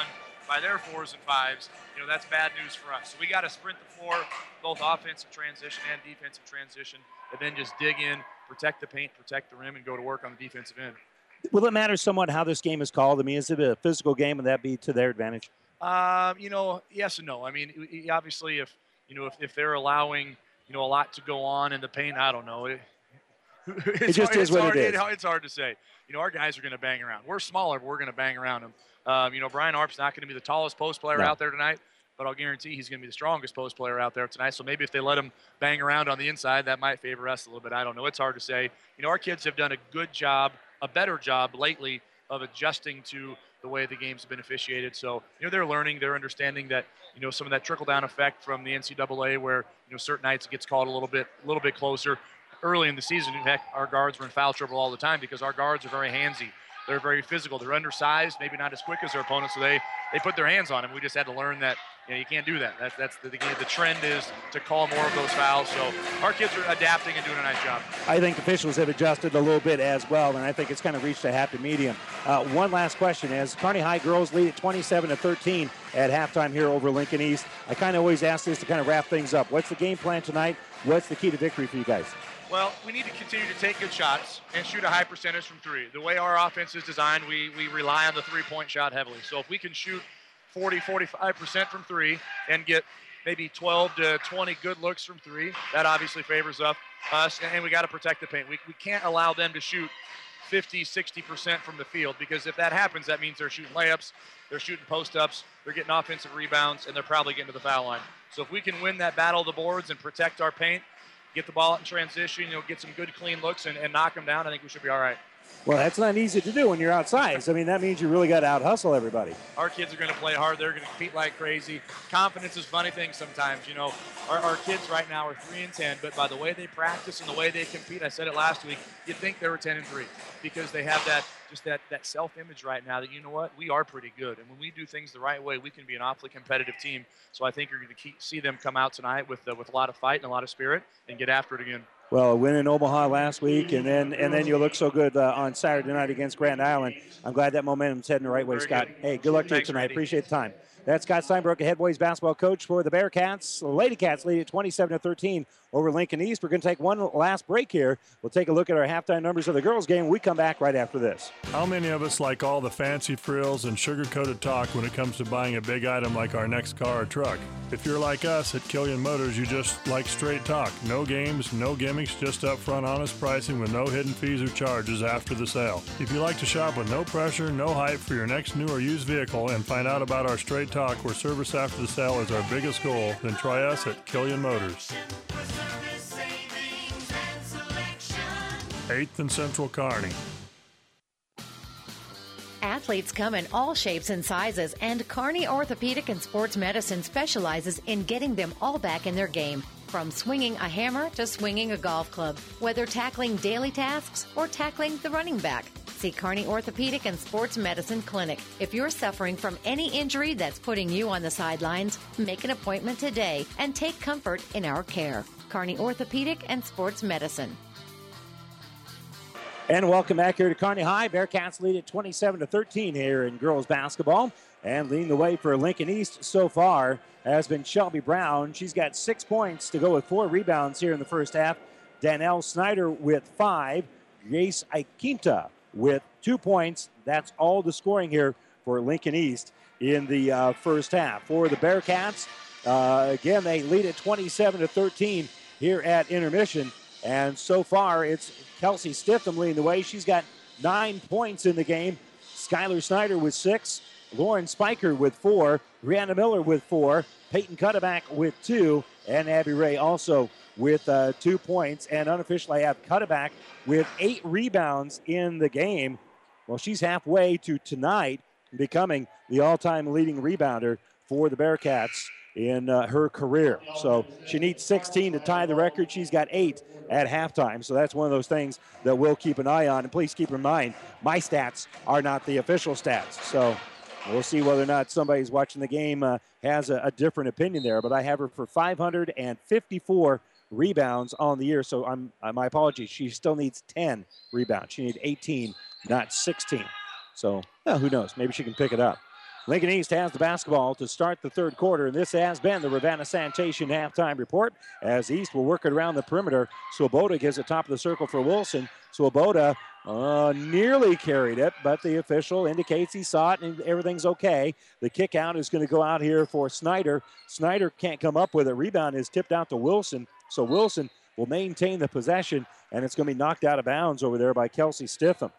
O: by their fours and fives, you know, that's bad news for us. So we got to sprint the floor, both offensive transition and defensive transition, and then just dig in, protect the paint, protect the rim, and go to work on the defensive end.
D: Will it matter somewhat how this game is called? I mean, is it a physical game? Would that be to their advantage?
O: Um, you know, yes and no. I mean, obviously, if you know, if, if they're allowing, you know, a lot to go on in the paint, I don't know. It,
D: it just
O: hard,
D: is what
O: hard,
D: it is.
O: It, it's hard to say. You know, our guys are going to bang around. We're smaller, but we're going to bang around them. Um, you know, Brian Arp's not going to be the tallest post player
D: No.
O: out there tonight, but I'll guarantee he's going to be the strongest post player out there tonight. So maybe if they let him bang around on the inside, that might favor us a little bit. I don't know. It's hard to say. You know, our kids have done a good job, a better job lately of adjusting to the way the game's been officiated. So, you know, they're learning, they're understanding that, you know, some of that trickle-down effect from the N C double A where, you know, certain nights it gets called a little bit, a little bit closer. Early in the season, heck, our guards were in foul trouble all the time because our guards are very handsy. They're very physical. They're undersized, maybe not as quick as their opponents, so they, they put their hands on them. We just had to learn that, you know, you can't do that. That's, that's the, the, the trend is to call more of those fouls. So our kids are adapting and doing a nice job.
D: I think officials have adjusted a little bit as well, and I think it's kind of reached a happy medium. Uh, one last question. As Kearney High girls lead at twenty-seven to thirteen at halftime here over Lincoln East, I kind of always ask this to kind of wrap things up. What's the game plan tonight? What's the key to victory for you guys?
O: Well, we need to continue to take good shots and shoot a high percentage from three. The way our offense is designed, we, we rely on the three-point shot heavily. So if we can shoot forty, forty-five percent from three and get maybe twelve to twenty good looks from three, that obviously favors us. us and we got to protect the paint. We, we can't allow them to shoot fifty, sixty percent from the field because if that happens, that means they're shooting layups, they're shooting post-ups, they're getting offensive rebounds, and they're probably getting to the foul line. So if we can win that battle of the boards and protect our paint, get the ball out in transition, you know, get some good clean looks and, and knock them down, I think we should be all right.
D: Well, that's not easy to do when you're outside. I mean, that means you really got to out-hustle everybody.
O: Our kids are going to play hard. They're going to compete like crazy. Confidence is a funny thing sometimes. You know, our, our kids right now are three and ten, but by the way they practice and the way they compete, I said it last week, you'd think they were ten and three because they have that just that, that self-image right now that, you know what, we are pretty good. And when we do things the right way, we can be an awfully competitive team. So I think you're going to keep, see them come out tonight with, uh, with a lot of fight and a lot of spirit and get after it again.
D: Well, a win in Omaha last week, and then and then you look so good uh, on Saturday night against Grand Island. I'm glad that momentum's heading the right way,
O: Very
D: Scott.
O: good.
D: Hey, good luck to you
O: Thanks,
D: tonight.
O: Randy.
D: Appreciate the time. That's Scott Steinbrook, a head boys basketball coach for the Bearcats. The Lady Cats lead at twenty-seven to thirteen over Lincoln East. We're going to take one last break here. We'll take a look at our halftime numbers of the girls' game. We come back right after this.
P: How many of us like all the fancy frills and sugar-coated talk when it comes to buying a big item like our next car or truck? If you're like us at Killian Motors, you just like straight talk. No games, no gimmicks, just upfront honest pricing with no hidden fees or charges after the sale. If you like to shop with no pressure, no hype for your next new or used vehicle and find out about our straight talk where service after the sale is our biggest goal, then try us at Killian Motors. eighth and Central Kearney.
I: Athletes come in all shapes and sizes, and Kearney Orthopedic and Sports Medicine specializes in getting them all back in their game. From swinging a hammer to swinging a golf club, whether tackling daily tasks or tackling the running back. See Kearney Orthopedic and Sports Medicine Clinic. If you're suffering from any injury that's putting you on the sidelines, make an appointment today and take comfort in our care. Kearney Orthopedic and Sports Medicine.
D: And welcome back here to Kearney High. Bearcats lead at twenty-seven to thirteen here in girls basketball. And leading the way for Lincoln East so far has been Shelby Brown. She's got six points to go with four rebounds here in the first half. Danelle Snyder with five. Grace Iquinta with two points. That's all the scoring here for Lincoln East in the uh, first half. For the Bearcats, uh, again, they lead at twenty-seven to thirteen here at intermission. And so far, it's Kelsey Stifton leading the way. She's got nine points in the game. Skylar Snyder with six. Lauren Spiker with four. Brianna Miller with four. Peyton Cutterback with two. And Abby Ray also with uh, two points. And unofficially, I have Cutterback with eight rebounds in the game. Well, she's halfway to tonight becoming the all-time leading rebounder for the Bearcats in uh, her career. So she needs sixteen to tie the record. She's got eight at halftime. So that's one of those things that we'll keep an eye on. And please keep in mind, my stats are not the official stats. So we'll see whether or not somebody's watching the game uh, has a, a different opinion there. But I have her for five hundred fifty-four rebounds on the year. So I'm, uh, my apologies. She still needs ten rebounds. She needs eighteen, not sixteen. So well, who knows? Maybe she can pick it up. Lincoln East has the basketball to start the third quarter, and this has been the Ravenna Sanitation halftime report as East will work it around the perimeter. Swoboda gives it top of the circle for Wilson. Swoboda uh, nearly carried it, but the official indicates he saw it and everything's okay. The kick out is going to go out here for Snyder. Snyder can't come up with it. Rebound is tipped out to Wilson, so Wilson will maintain the possession, and it's going to be knocked out of bounds over there by Kelsey Stitham.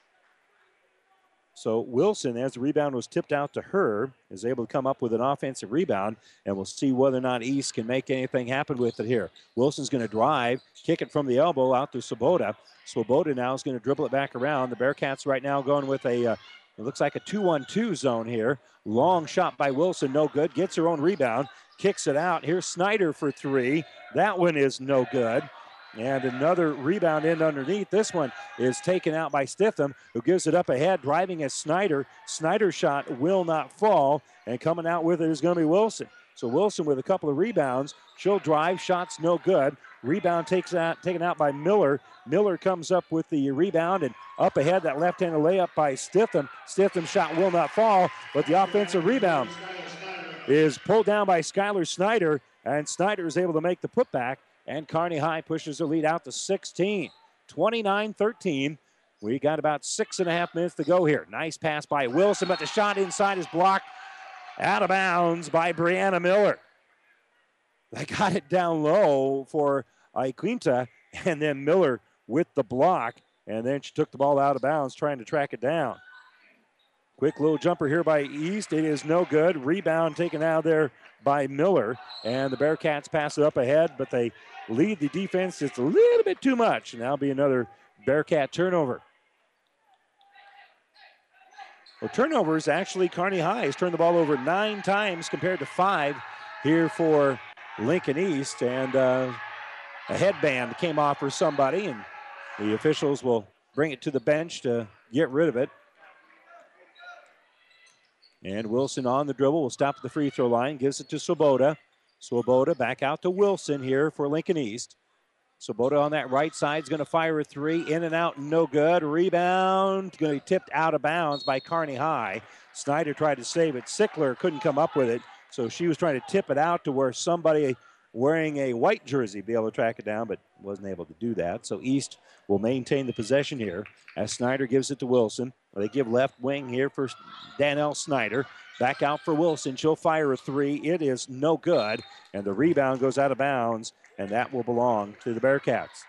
D: So Wilson, as the rebound was tipped out to her, is able to come up with an offensive rebound, and we'll see whether or not East can make anything happen with it here. Wilson's going to drive, kick it from the elbow out to Swoboda. Swoboda now is going to dribble it back around. The Bearcats right now going with a, uh, it looks like a two one two zone here. Long shot by Wilson, no good. Gets her own rebound, kicks it out. Here's Snyder for three. That one is no good. And another rebound in underneath. This one is taken out by Stitham, who gives it up ahead, driving as Snyder. Snyder's shot will not fall, and coming out with it is going to be Wilson. So Wilson with a couple of rebounds. She'll drive, shots no good. Rebound takes out, taken out by Miller. Miller comes up with the rebound, and up ahead, that left-handed layup by Stitham. Stitham's shot will not fall, but the offensive rebound is pulled down by Skylar Snyder, and Snyder is able to make the putback. And Kearney High pushes the lead out to sixteen. twenty-nine thirteen. We got about six and a half minutes to go here. Nice pass by Wilson, but the shot inside is blocked out of bounds by Brianna Miller. They got it down low for Iquinta, and then Miller with the block, and then she took the ball out of bounds trying to track it down. Quick little jumper here by East. It is no good. Rebound taken out there by Miller, and the Bearcats pass it up ahead, but they lead the defense just a little bit too much. And that'll be another Bearcat turnover. Well, turnovers, actually, Kearney High has turned the ball over nine times compared to five here for Lincoln East. And uh, a headband came off for somebody, and the officials will bring it to the bench to get rid of it. And Wilson on the dribble will stop at the free throw line, gives it to Swoboda. Swoboda back out to Wilson here for Lincoln East. Swoboda on that right side is going to fire a three. In and out, no good. Rebound going to be tipped out of bounds by Kearney High. Snyder tried to save it. Sickler couldn't come up with it, so she was trying to tip it out to where somebody wearing a white jersey be able to track it down, but wasn't able to do that. So East will maintain the possession here as Snyder gives it to Wilson. They give left wing here for Danielle Snyder. Back out for Wilson. She'll fire a three. It is no good. And the rebound goes out of bounds, and that will belong to the Bearcats.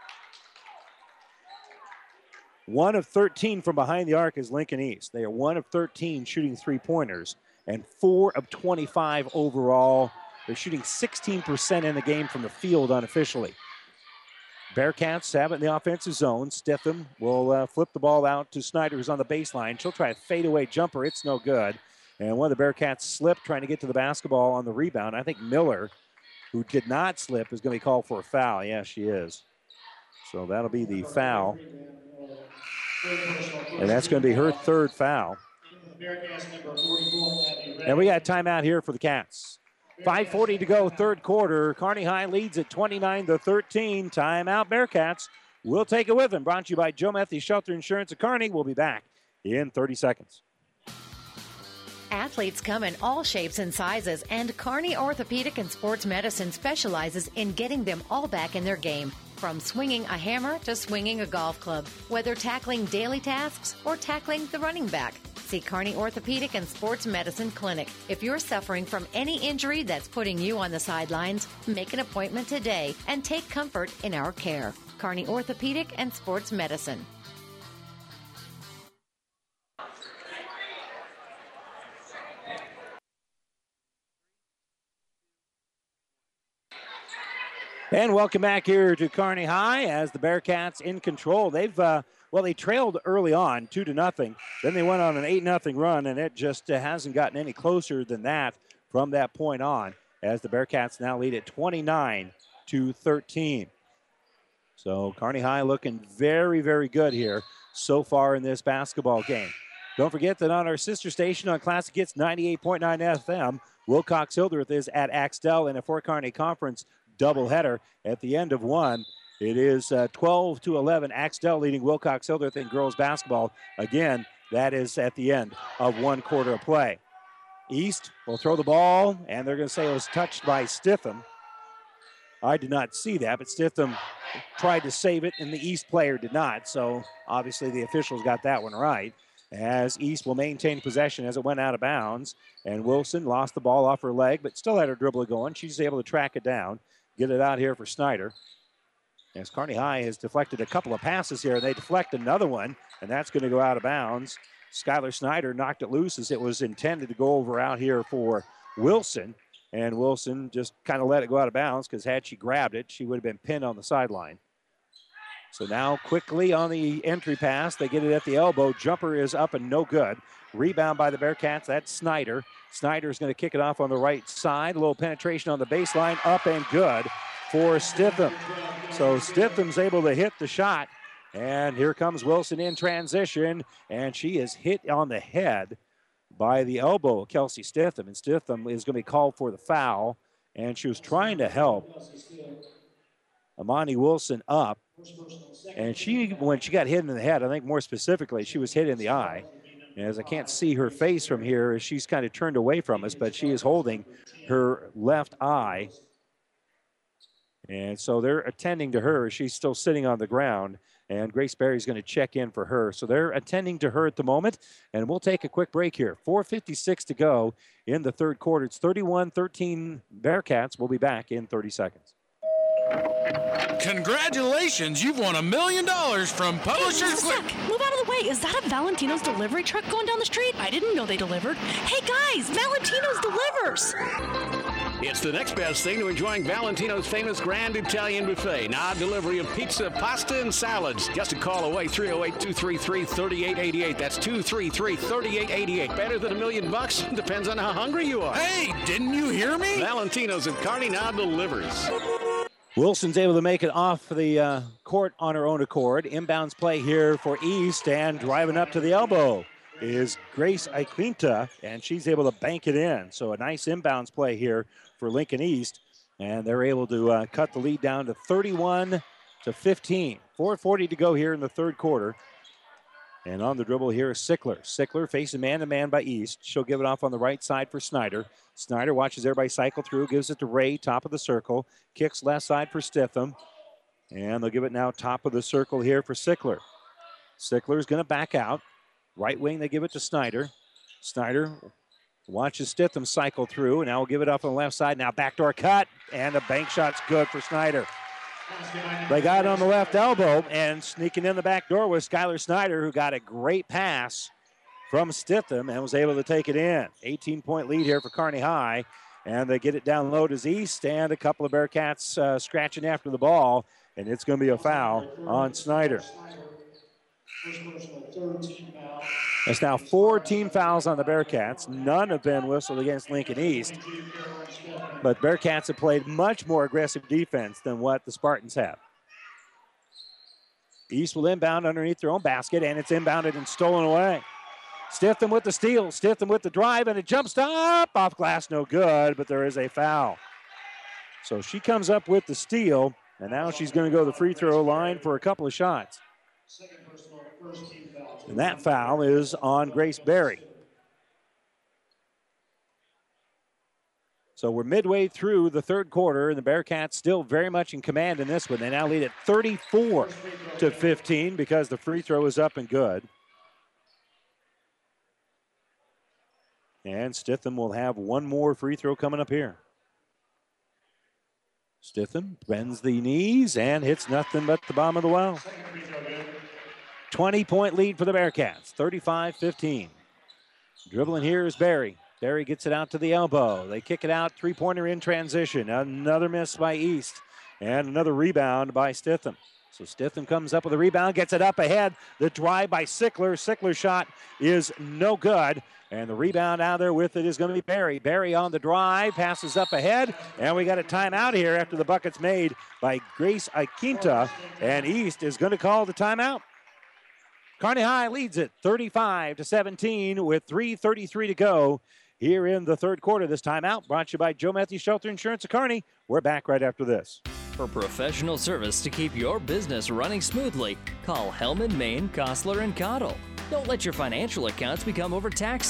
D: One of thirteen from behind the arc is Lincoln East. They are one of thirteen shooting three-pointers, and four of twenty-five overall. They're shooting sixteen percent in the game from the field unofficially. Bearcats have it in the offensive zone. Stitham will uh, flip the ball out to Snyder, who's on the baseline. She'll try a fadeaway jumper. It's no good. And one of the Bearcats slipped trying to get to the basketball on the rebound. I think Miller, who did not slip, is going to be called for a foul. Yeah, she is. So that'll be the foul. And that's going to be her third foul. And we got a timeout here for the Cats. five forty to go, third quarter. Kearney High leads at twenty-nine to thirteen. Timeout, Bearcats. We'll take it with them. Brought to you by Joe Methy Shelter Insurance of Kearney. We'll be back in thirty seconds.
I: Athletes come in all shapes and sizes, and Kearney Orthopedic and Sports Medicine specializes in getting them all back in their game. From swinging a hammer to swinging a golf club, whether tackling daily tasks or tackling the running back. See Kearney Orthopedic and Sports Medicine Clinic. If you're suffering from any injury that's putting you on the sidelines, make an appointment today and take comfort in our care. Kearney Orthopedic and Sports Medicine.
D: And welcome back here to Kearney High as the Bearcats in control. They've, uh, well, they trailed early on, two to nothing. Then they went on an eight nothing run, and it just uh, hasn't gotten any closer than that from that point on as the Bearcats now lead at twenty-nine to thirteen. So Kearney High looking very, very good here so far in this basketball game. Don't forget that on our sister station on Classic Hits ninety-eight point nine F M, Wilcox Hildreth is at Axtell in a Fort Kearney Conference doubleheader at the end of one. It is uh, twelve to eleven. Axtell leading Wilcox Hildreth in girls basketball. Again, that is at the end of one quarter of play. East will throw the ball, and they're going to say it was touched by Stitham. I did not see that, but Stitham tried to save it, and the East player did not. So obviously the officials got that one right. As East will maintain possession as it went out of bounds. And Wilson lost the ball off her leg, but still had her dribble going. She's able to track it down, get it out here for Snyder. As Kearney High has deflected a couple of passes here, and they deflect another one, and that's going to go out of bounds. Skylar Snyder knocked it loose as it was intended to go over out here for Wilson. And Wilson just kind of let it go out of bounds because had she grabbed it, she would have been pinned on the sideline. So now quickly on the entry pass, they get it at the elbow. Jumper is up and no good. Rebound by the Bearcats. That's Snyder. Snyder's going to kick it off on the right side. A little penetration on the baseline. Up and good for Stitham. So Stitham's able to hit the shot. And here comes Wilson in transition. And she is hit on the head by the elbow of Kelsey Stitham. And Stitham is going to be called for the foul. And she was trying to help Amani Wilson up. And she, when she got hit in the head, I think more specifically, she was hit in the eye. As I can't see her face from here as she's kind of turned away from us, but she is holding her left eye. And so they're attending to her. She's still sitting on the ground. And Grace Berry's going to check in for her. So they're attending to her at the moment. And we'll take a quick break here. four fifty-six to go in the third quarter. It's thirty-one thirteen Bearcats. We'll be back in thirty seconds.
Q: Congratulations, you've won a million dollars from Publishers.
B: Hey, move out of the way. Is that a Valentino's delivery truck going down the street? I didn't know they delivered. Hey guys, Valentino's delivers.
J: It's the next best thing to enjoying Valentino's famous Grand Italian Buffet. Now delivery of pizza, pasta, and salads. Just a call away, three oh eight, two three three, three eight eight eight. That's two three three, three eight eight eight. Better than a million bucks? Depends on how hungry you are.
Q: Hey, didn't you hear me?
J: Valentino's at Kearney now delivers.
D: Wilson's able to make it off the uh, court on her own accord. Inbounds play here for East, and driving up to the elbow is Grace Iquinta, and she's able to bank it in. So a nice inbounds play here for Lincoln East, and they're able to uh, cut the lead down to thirty-one to fifteen. four forty to go here in the third quarter. And on the dribble here is Sickler. Sickler facing man-to-man by East. She'll give it off on the right side for Snyder. Snyder watches everybody cycle through, gives it to Ray, top of the circle. Kicks left side for Stitham. And they'll give it now top of the circle here for Sickler. Sickler's going to back out. Right wing, they give it to Snyder. Snyder watches Stitham cycle through, and now we'll give it off on the left side. Now backdoor cut, and the bank shot's good for Snyder. They got it on the left elbow, and sneaking in the back door was Skylar Snyder, who got a great pass from Stitham and was able to take it in. eighteen-point lead here for Kearney High, and they get it down low to East, and a couple of Bearcats uh, scratching after the ball, and it's going to be a foul on Snyder. It's now four team fouls on the Bearcats. None have been whistled against Lincoln East. But Bearcats have played much more aggressive defense than what the Spartans have. East will inbound underneath their own basket, and it's inbounded and stolen away. Stitham with the steal, Stitham with the drive, and a jump stop off glass, no good, but there is a foul. So she comes up with the steal, and now she's going to go to the free throw line for a couple of shots. And that foul is on Grace Berry. So we're midway through the third quarter, and the Bearcats still very much in command in this one. They now lead at thirty-four to fifteen because the free throw is up and good. And Stitham will have one more free throw coming up here. Stitham bends the knees and hits nothing but the bottom of the well. twenty-point lead for the Bearcats, thirty-five fifteen. Dribbling here is Berry. Berry gets it out to the elbow. They kick it out, three-pointer in transition. Another miss by East, and another rebound by Stitham. So Stitham comes up with a rebound, gets it up ahead. The drive by Sickler. Sickler's shot is no good, and the rebound out there with it is going to be Berry. Berry on the drive, passes up ahead, and we got a timeout here after the bucket's made by Grace Iquinta, and East is going to call the timeout. Kearney High leads it thirty-five to seventeen with three thirty-three to go here in the third quarter. This timeout brought to you by Joe Matthews Shelter Insurance of Kearney. We're back right after this.
E: For professional service to keep your business running smoothly, call Hellman, Maine, Kostler, and Cottle. Don't let your financial accounts become overtaxing.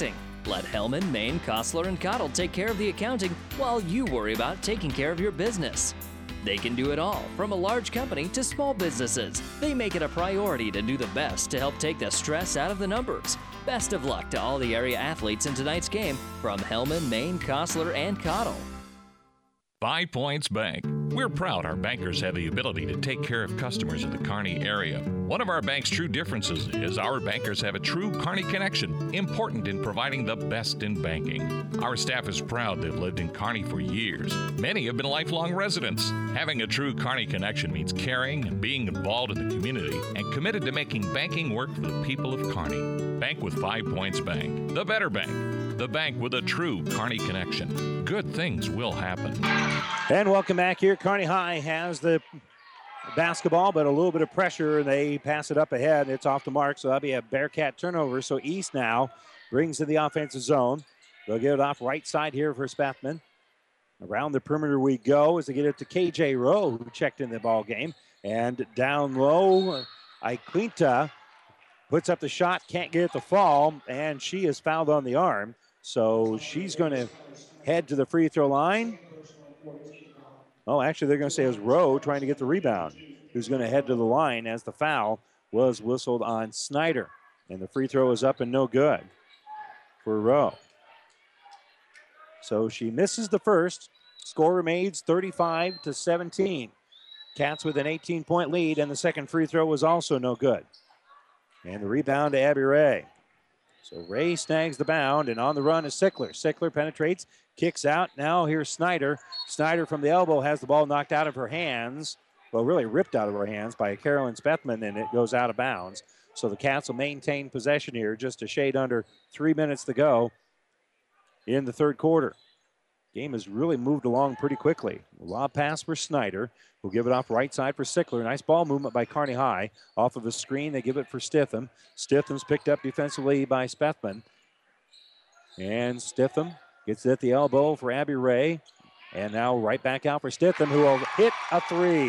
E: Let Hellman, Maine, Kostler, and Cottle take care of the accounting while you worry about taking care of your business. They can do it all, from a large company to small businesses. They make it a priority to do the best to help take the stress out of the numbers. Best of luck to all the area athletes in tonight's game from Hellman, Maine, Kostler, and Cottle.
R: Five Points Bank. We're proud our bankers have the ability to take care of customers in the Kearney area. One of our bank's true differences is our bankers have a true Kearney connection, important in providing the best in banking. Our staff is proud they've lived in Kearney for years. Many have been lifelong residents. Having a true Kearney connection means caring and being involved in the community and committed to making banking work for the people of Kearney. Bank with Five Points Bank. The better bank. The bank with a true Kearney connection. Good things will happen.
D: And welcome back here. Kearney High has the basketball, but a little bit of pressure. They pass it up ahead. It's off the mark, so that'll be a Bearcat turnover. So East now brings to the offensive zone. They'll get it off right side here for Spathman. Around the perimeter we go as they get it to K J Rowe, who checked in the ball game. And down low, Iquinta puts up the shot, can't get it to fall, and she is fouled on the arm. So she's going to head to the free throw line. Oh, actually, they're going to say it was Rowe trying to get the rebound, who's going to head to the line as the foul was whistled on Snyder. And the free throw is up and no good for Rowe. So she misses the first. Score remains thirty-five to seventeen. Cats with an eighteen-point lead, and the second free throw was also no good. And the rebound to Abby Ray. So Ray snags the bound, and on the run is Sickler. Sickler penetrates, kicks out. Now here's Snyder. Snyder from the elbow has the ball knocked out of her hands. Well, really ripped out of her hands by Carolyn Spathman, and it goes out of bounds. So the Cats will maintain possession here, just a shade under three minutes to go in the third quarter. Game has really moved along pretty quickly. Lob pass for Snyder. We'll give it off right side for Sickler. Nice ball movement by Kearney High. Off of a screen, they give it for Stitham. Stitham's picked up defensively by Spathman. And Stitham gets it at the elbow for Abby Ray. And now right back out for Stitham, who will hit a three.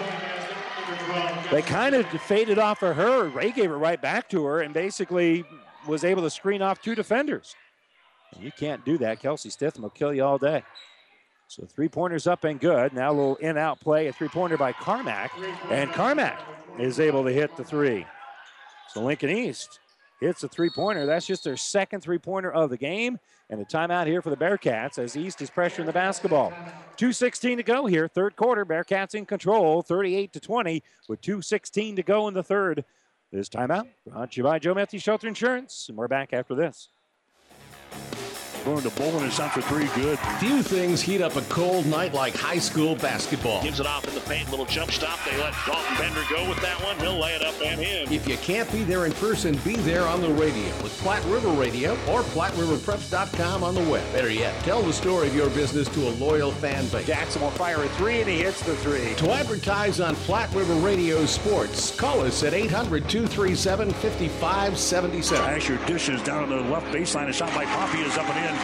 D: They kind of faded off of her. Ray gave it right back to her and basically was able to screen off two defenders. And you can't do that. Kelsey Stitham will kill you all day. So three-pointers up and good. Now a little in-out play, a three-pointer by Carmack. And Carmack is able to hit the three. So Lincoln East hits a three-pointer. That's just their second three-pointer of the game. And a timeout here for the Bearcats as East is pressuring the basketball. two sixteen to go here, third quarter. Bearcats in control, thirty-eight to twenty with two sixteen to go in the third. This timeout brought to you by Joe Matthews Shelter Insurance. And we're back after this.
S: Going to Bolin is out for three, good.
J: Few things heat up a cold night like high school basketball.
S: Gives it off in the paint, little jump stop. They let Dalton Bender go with that one. He'll lay it up and in.
J: If you can't be there in person, be there on the radio with Platte River Radio or Platte River Preps dot com on the web. Better yet, tell the story of your business to a loyal fan base.
D: Jackson will fire a three, and he hits the three.
J: To advertise on Platte River Radio Sports, call us at eight hundred, two three seven, five five seven seven.
S: Asher dishes down on the left baseline. A shot by Poppy is up and in.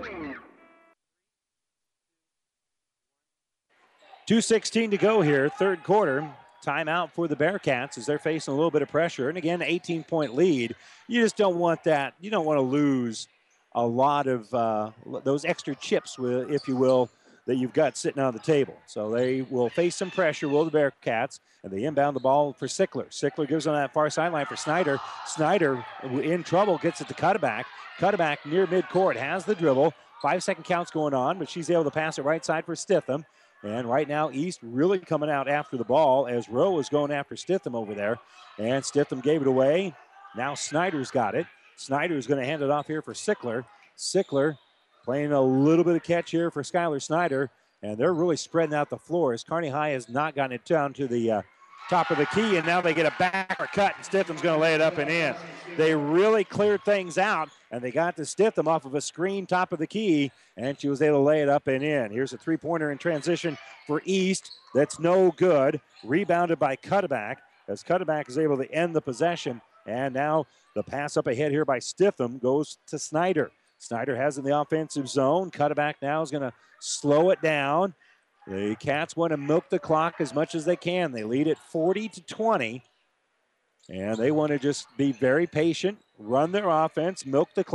D: two sixteen to go here, third quarter. Timeout for the Bearcats as they're facing a little bit of pressure. And again, eighteen-point lead. You just don't want that. You don't want to lose a lot of uh, those extra chips, if you will, that you've got sitting on the table. So they will face some pressure, will the Bearcats, and they inbound the ball for Sickler. Sickler gives on that far sideline for Snyder. Snyder, in trouble, gets it to Cutterback. Cutterback near midcourt, has the dribble. Five-second count's going on, but she's able to pass it right side for Stitham. And right now, East really coming out after the ball as Rowe is going after Stitham over there. And Stitham gave it away. Now Snyder's got it. Snyder's going to hand it off here for Sickler. Sickler playing a little bit of catch here for Skylar Snyder. And they're really spreading out the floor as Kearney High has not gotten it down to the uh, top of the key. And now they get a backer cut, and Stitham's going to lay it up and in. They really cleared things out, and they got to Stitham off of a screen top of the key, and she was able to lay it up and in. Here's a three-pointer in transition for East. That's no good. Rebounded by Cutterback as Cutterback is able to end the possession. And now the pass up ahead here by Stitham goes to Snyder. Snyder has in the offensive zone. Cutterback now is going to slow it down. The Cats want to milk the clock as much as they can. They lead at forty to twenty. And they want to just be very patient, run their offense, milk the clock,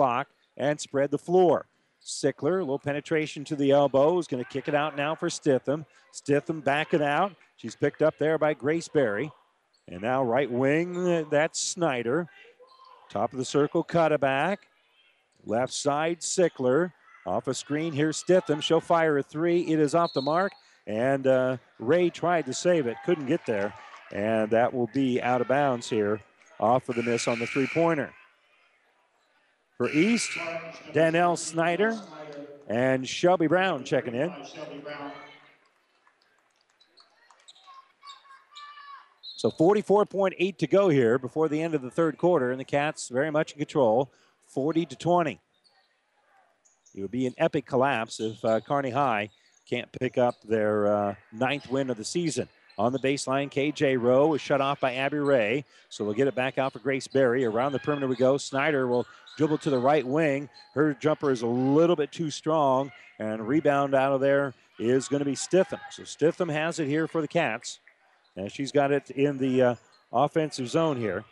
D: and spread the floor. Sickler, a little penetration to the elbow, is going to kick it out now for Stitham. Stitham backing out. She's picked up there by Grace Berry. And now right wing, that's Snyder. Top of the circle, Cutaback. Left side, Sickler. Off a screen, here's Stitham. She'll fire a three. It is off the mark. And uh, Ray tried to save it, couldn't get there. And that will be out of bounds here off of the miss on the three-pointer. For East, Danielle Snyder and Shelby Brown checking in. So forty-four point eight to go here before the end of the third quarter, and the Cats very much in control, forty to twenty. It would be an epic collapse if uh, Kearney High can't pick up their uh, ninth win of the season. On the baseline, K J Rowe is shut off by Abby Ray, so we'll get it back out for Grace Berry. Around the perimeter we go. Snyder will dribble to the right wing. Her jumper is a little bit too strong, and rebound out of there is going to be Stitham. So Stitham has it here for the Cats, and she's got it in the uh, offensive zone here.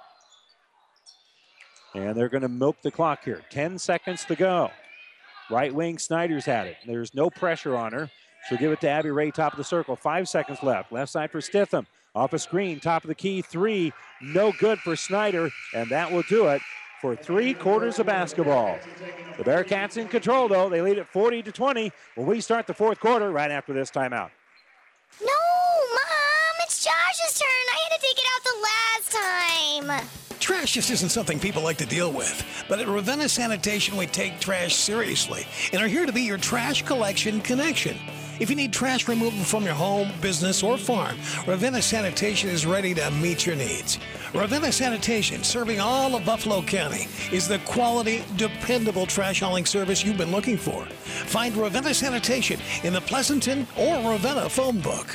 D: And they're going to milk the clock here. Ten seconds to go. Right wing, Snyder's had it. There's no pressure on her. She'll give it to Abby Ray, top of the circle. Five seconds left. Left side for Stitham. Off a screen, top of the key, three. No good for Snyder, and that will do it for three quarters of basketball. The Bearcats in control, though. They lead at forty to twenty when we start the fourth quarter right after this timeout.
T: No, Mom, it's Josh's turn. I had to take it out the last time.
U: Trash just isn't something people like to deal with. But at Ravenna Sanitation, we take trash seriously and are here to be your trash collection connection. If you need trash removal from your home, business, or farm, Ravenna Sanitation is ready to meet your needs. Ravenna Sanitation, serving all of Buffalo County, is the quality, dependable trash hauling service you've been looking for. Find Ravenna Sanitation in the Pleasanton or Ravenna phone book.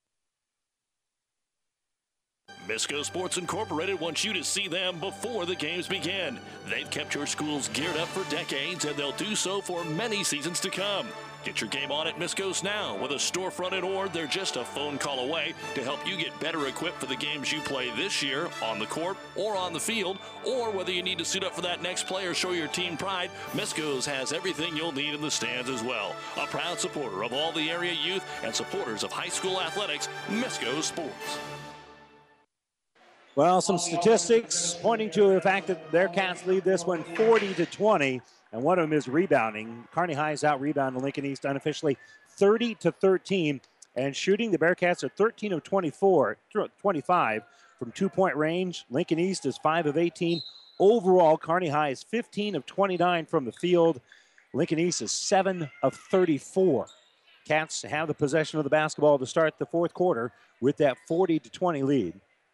V: Misco Sports Incorporated wants you to see them before the games begin. They've kept your schools geared up for decades, and they'll do so for many seasons to come. Get your game on at Misco's now. With a storefront in Ord, they're just a phone call away to help you get better equipped for the games you play this year on the court or on the field, or whether you need to suit up for that next play or show your team pride, Misco's has everything you'll need in the stands as well. A proud supporter of all the area youth and supporters of high school athletics, Misco Sports.
D: Well, some statistics pointing to the fact that their Cats lead this one forty to twenty, and one of them is rebounding. Kearney High is out rebounding Lincoln East unofficially thirty to thirteen, and shooting, the Bearcats are thirteen of twenty-four, twenty-five from two-point range. Lincoln East is five of eighteen. Overall, Kearney High is fifteen of twenty-nine from the field. Lincoln East is seven of thirty-four. Cats have the possession of the basketball to start the fourth quarter with that forty to twenty lead.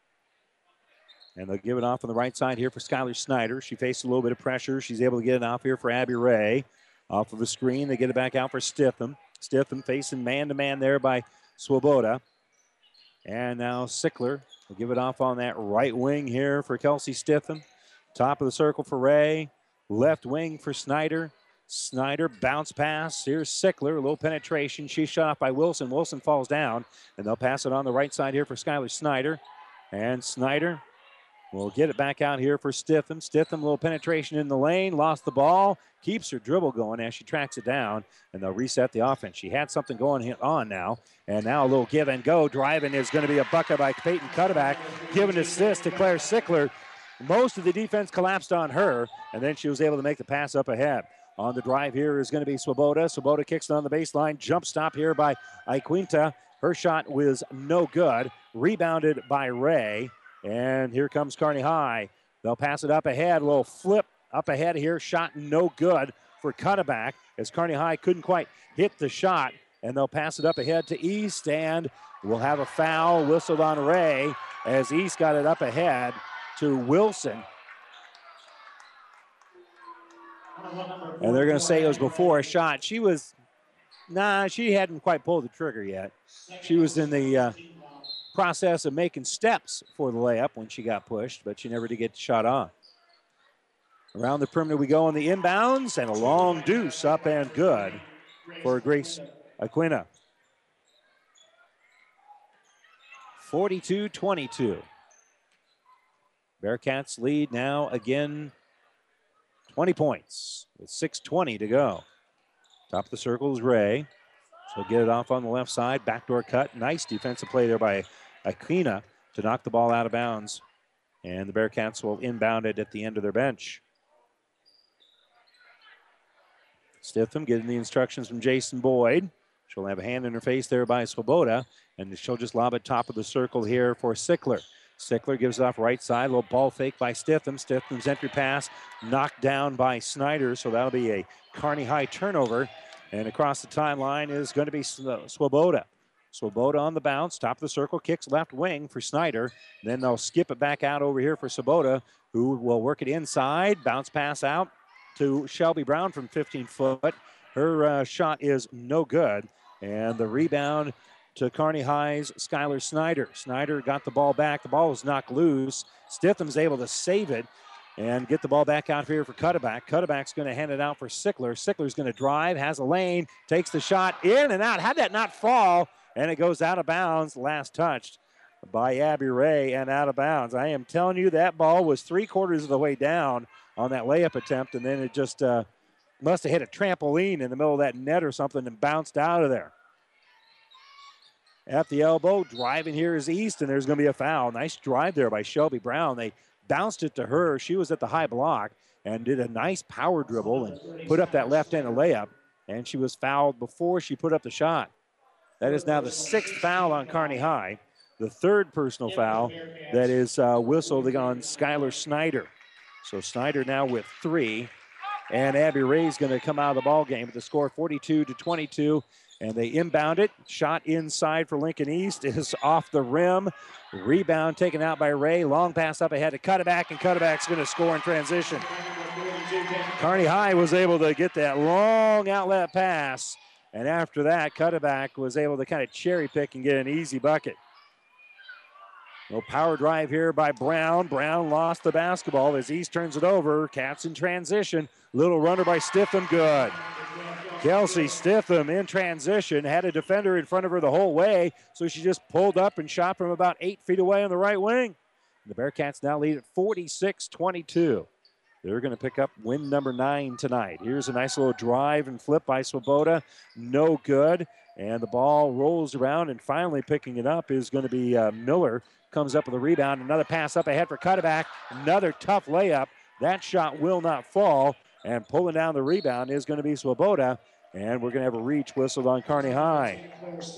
D: And they'll give it off on the right side here for Skylar Snyder. She faced a little bit of pressure. She's able to get it off here for Abby Ray. Off of the screen, they get it back out for Stitham. Stitham facing man-to-man there by Swoboda. And now Sickler will give it off on that right wing here for Kelsey Stitham. Top of the circle for Ray. Left wing for Snyder. Snyder bounce pass. Here's Sickler. A little penetration. She's shot off by Wilson. Wilson falls down. And they'll pass it on the right side here for Skylar Snyder. And Snyder will get it back out here for Stitham. Stitham, a little penetration in the lane, lost the ball, keeps her dribble going as she tracks it down, and they'll reset the offense. She had something going on now, and now a little give and go. Driving is going to be a bucket by Peyton Cutaback, giving assist to Claire Sickler. Most of the defense collapsed on her, and then she was able to make the pass up ahead. On the drive here is going to be Swoboda. Swoboda kicks it on the baseline. Jump stop here by Iquinta. Her shot was no good. Rebounded by Ray. And here comes Kearney High. They'll pass it up ahead. A little flip up ahead here. Shot no good for Cutaback as Kearney High couldn't quite hit the shot. And they'll pass it up ahead to East. And we'll have a foul whistled on Ray as East got it up ahead to Wilson. And they're going to say it was before a shot. She was, nah, she hadn't quite pulled the trigger yet. She was in the uh, process of making steps for the layup when she got pushed, but she never did get the shot on. Around the perimeter we go on the inbounds, and a long deuce up and good for Grace Aquina. forty-two twenty-two. Bearcats lead now again twenty points with six twenty to go. Top of the circle is Ray. She'll get it off on the left side. Backdoor cut. Nice defensive play there by Aquina to knock the ball out of bounds. And the Bearcats will inbound it at the end of their bench. Stitham getting the instructions from Jason Boyd. She'll have a hand in her face there by Swoboda. And she'll just lob it top of the circle here for Sickler. Sickler gives it off right side. A little ball fake by Stitham. Stitham's entry pass knocked down by Snyder. So that'll be a Kearney High turnover. And across the timeline is going to be Swoboda. Swoboda on the bounce. Top of the circle. Kicks left wing for Snyder. Then they'll skip it back out over here for Swoboda, who will work it inside. Bounce pass out to Shelby Brown from fifteen foot. Her uh, shot is no good. And the rebound to Kearney High's Skylar Snyder. Snyder got the ball back. The ball was knocked loose. Stitham's able to save it and get the ball back out here for Cutterback. Cutterback's going to hand it out for Sickler. Sickler's going to drive, has a lane, takes the shot in and out. How'd that not fall? And it goes out of bounds. Last touched by Abby Ray and out of bounds. I am telling you, that ball was three quarters of the way down on that layup attempt, and then it just uh, must have hit a trampoline in the middle of that net or something and bounced out of there. At the elbow, driving here is East, and there's going to be a foul. Nice drive there by Shelby Brown. They bounced it to her. She was at the high block and did a nice power dribble and put up that left-handed layup, and she was fouled before she put up the shot. That is now the sixth foul on Kearney High, the third personal foul that is uh, whistled on Skylar Snyder. So Snyder now with three, and Abby Ray's going to come out of the ball game with the score forty-two to twenty-two. And they inbound it. Shot inside for Lincoln East is off the rim. Rebound taken out by Ray. Long pass up ahead to Cutterback, and Cutterback's going to score in transition. Kearney High was able to get that long outlet pass. And after that, Cutterback was able to kind of cherry pick and get an easy bucket. No power drive here by Brown. Brown lost the basketball as East turns it over. Cats in transition. Little runner by Stitham, good. Kelsey Stitham in transition, had a defender in front of her the whole way, so she just pulled up and shot from about eight feet away on the right wing. The Bearcats now lead at forty-six twenty-two. They're going to pick up win number nine tonight. Here's a nice little drive and flip by Swoboda. No good. And the ball rolls around, and finally picking it up is going to be uh, Miller. Comes up with a rebound. Another pass up ahead for Cutterback. Another tough layup. That shot will not fall. And pulling down the rebound is going to be Swoboda. And we're going to have a reach whistled on Kearney High.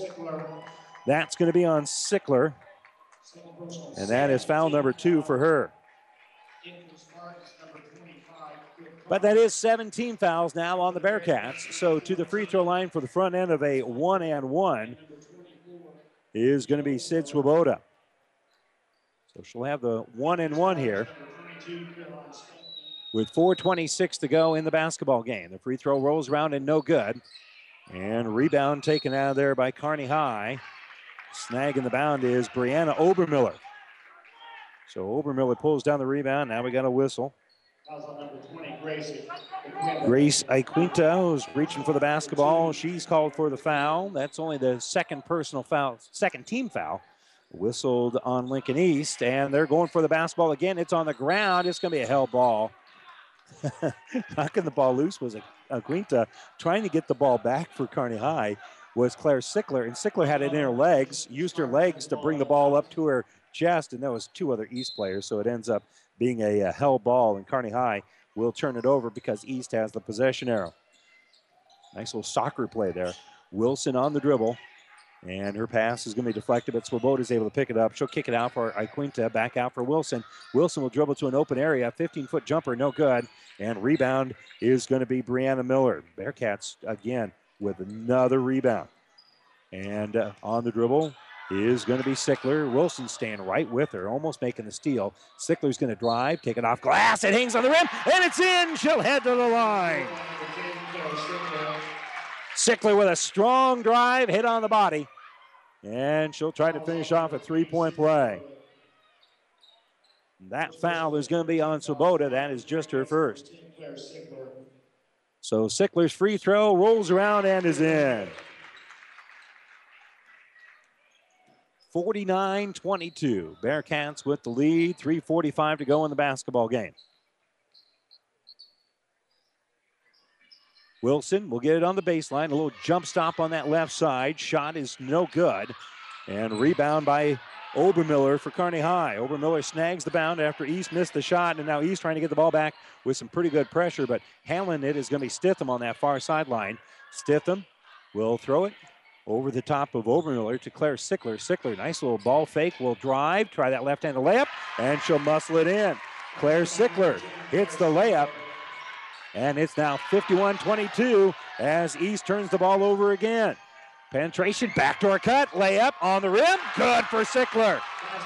D: That's going to be on Sickler. And that is foul number two for her. But that is seventeen fouls now on the Bearcats. So to the free throw line for the front end of a one and one is going to be Sid Swoboda. So she'll have the one and one here with four twenty-six to go in the basketball game. The free throw rolls around and no good. And rebound taken out of there by Kearney High. Snagging the bound is Brianna Obermiller. So Obermiller pulls down the rebound. Now we got a whistle. Grace Iquinta, who's reaching for the basketball. She's called for the foul. That's only the second personal foul, second team foul. Whistled on Lincoln East, and they're going for the basketball again. It's on the ground. It's going to be a hell ball. Knocking the ball loose was Iquinta. Trying to get the ball back for Kearney High was Claire Sickler, and Sickler had it in her legs, used her legs to bring the ball up to her chest, and there was two other East players, so it ends up being a, a hell ball, and Kearney High will turn it over because East has the possession arrow. Nice little soccer play there. Wilson on the dribble, and her pass is going to be deflected, but Swoboda is able to pick it up. She'll kick it out for Iquinta, back out for Wilson. Wilson will dribble to an open area, fifteen-foot jumper, no good, and rebound is going to be Brianna Miller. Bearcats, again, with another rebound. And uh, on the dribble is going to be Sickler. Wilson staying right with her, almost making the steal. Sickler's going to drive, take it off glass. It hangs on the rim, and it's in. She'll head to the line. Sickler with a strong drive, hit on the body. And she'll try to finish off a three-point play. That foul is going to be on Swoboda. That is just her first. So Sickler's free throw rolls around and is in. forty-nine twenty-two. Bearcats with the lead. three forty-five to go in the basketball game. Wilson will get it on the baseline. A little jump stop on that left side. Shot is no good. And rebound by Obermiller for Kearney High. Obermiller snags the bound after East missed the shot, and now East trying to get the ball back with some pretty good pressure, but handling it is going to be Stitham on that far sideline. Stitham will throw it over the top of Obermiller to Claire Sickler. Sickler, nice little ball fake, will drive, try that left-handed layup, and she'll muscle it in. Claire Sickler hits the layup, and it's now fifty-one twenty-two as East turns the ball over again. Penetration, backdoor cut, layup on the rim, good for Sickler.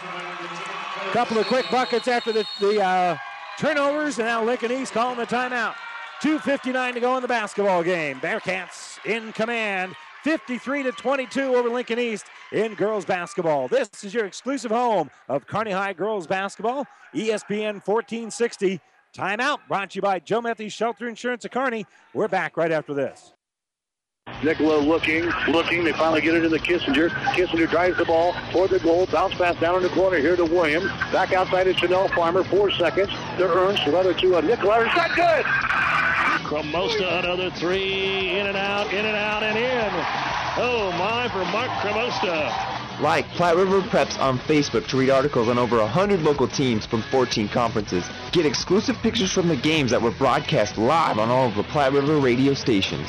D: Couple of quick buckets after the, the uh, turnovers, and now Lincoln East calling the timeout. two fifty-nine to go in the basketball game. Bearcats in command, fifty-three to twenty-two over Lincoln East in girls basketball. This is your exclusive home of Kearney High girls basketball, E S P N fourteen sixty. Timeout brought to you by Joe Matthews Shelter Insurance of Kearney. We're back right after this.
S: Nicola looking, looking. They finally get it into Kissinger. Kissinger drives the ball toward the goal. Bounce pass down in the corner here to Williams. Back outside to Chanel Farmer. Four seconds. To Ernst. Another two. Uh, Nicola. It's not good.
V: Cremosta, another three. In and out, in and out, and in. Oh, my, for Mark Cremosta.
A: Like Platte River Preps on Facebook to read articles on over one hundred local teams from fourteen conferences. Get exclusive pictures from the games that were broadcast live on all of the Platte River radio stations.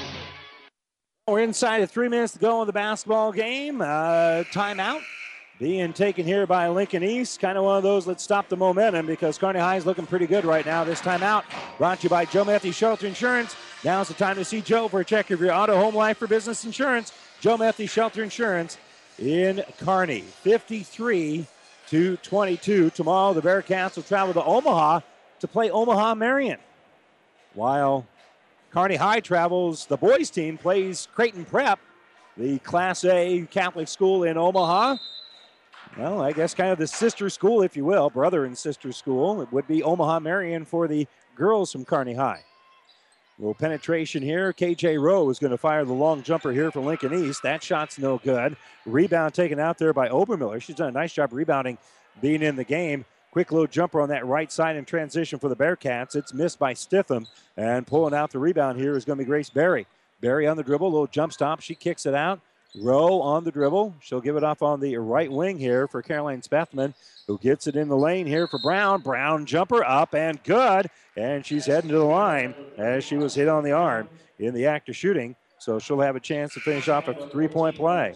D: We're inside of three minutes to go in the basketball game. Uh, timeout being taken here by Lincoln East. Kind of one of those, let's stop the momentum, because Kearney High is looking pretty good right now. This timeout brought to you by Joe Matthews Shelter Insurance. Now's the time to see Joe for a check of your auto, home, life, or business insurance. Joe Matthews Shelter Insurance in Kearney. fifty-three to twenty-two. Tomorrow the Bearcats will travel to Omaha to play Omaha Marion. While Kearney High travels, the boys team plays Creighton Prep, the Class A Catholic school in Omaha. Well, I guess kind of the sister school, if you will, brother and sister school. It would be Omaha Marion for the girls from Kearney High. A little penetration here. K J Rowe is going to fire the long jumper here for Lincoln East. That shot's no good. Rebound taken out there by Obermiller. She's done a nice job rebounding, being in the game. Quick little jumper on that right side in transition for the Bearcats. It's missed by Stitham. And pulling out the rebound here is going to be Grace Berry. Berry on the dribble, little jump stop. She kicks it out. Rowe on the dribble. She'll give it off on the right wing here for Caroline Spethman, who gets it in the lane here for Brown. Brown jumper up and good. And she's heading to the line as she was hit on the arm in the act of shooting. So she'll have a chance to finish off a three-point play.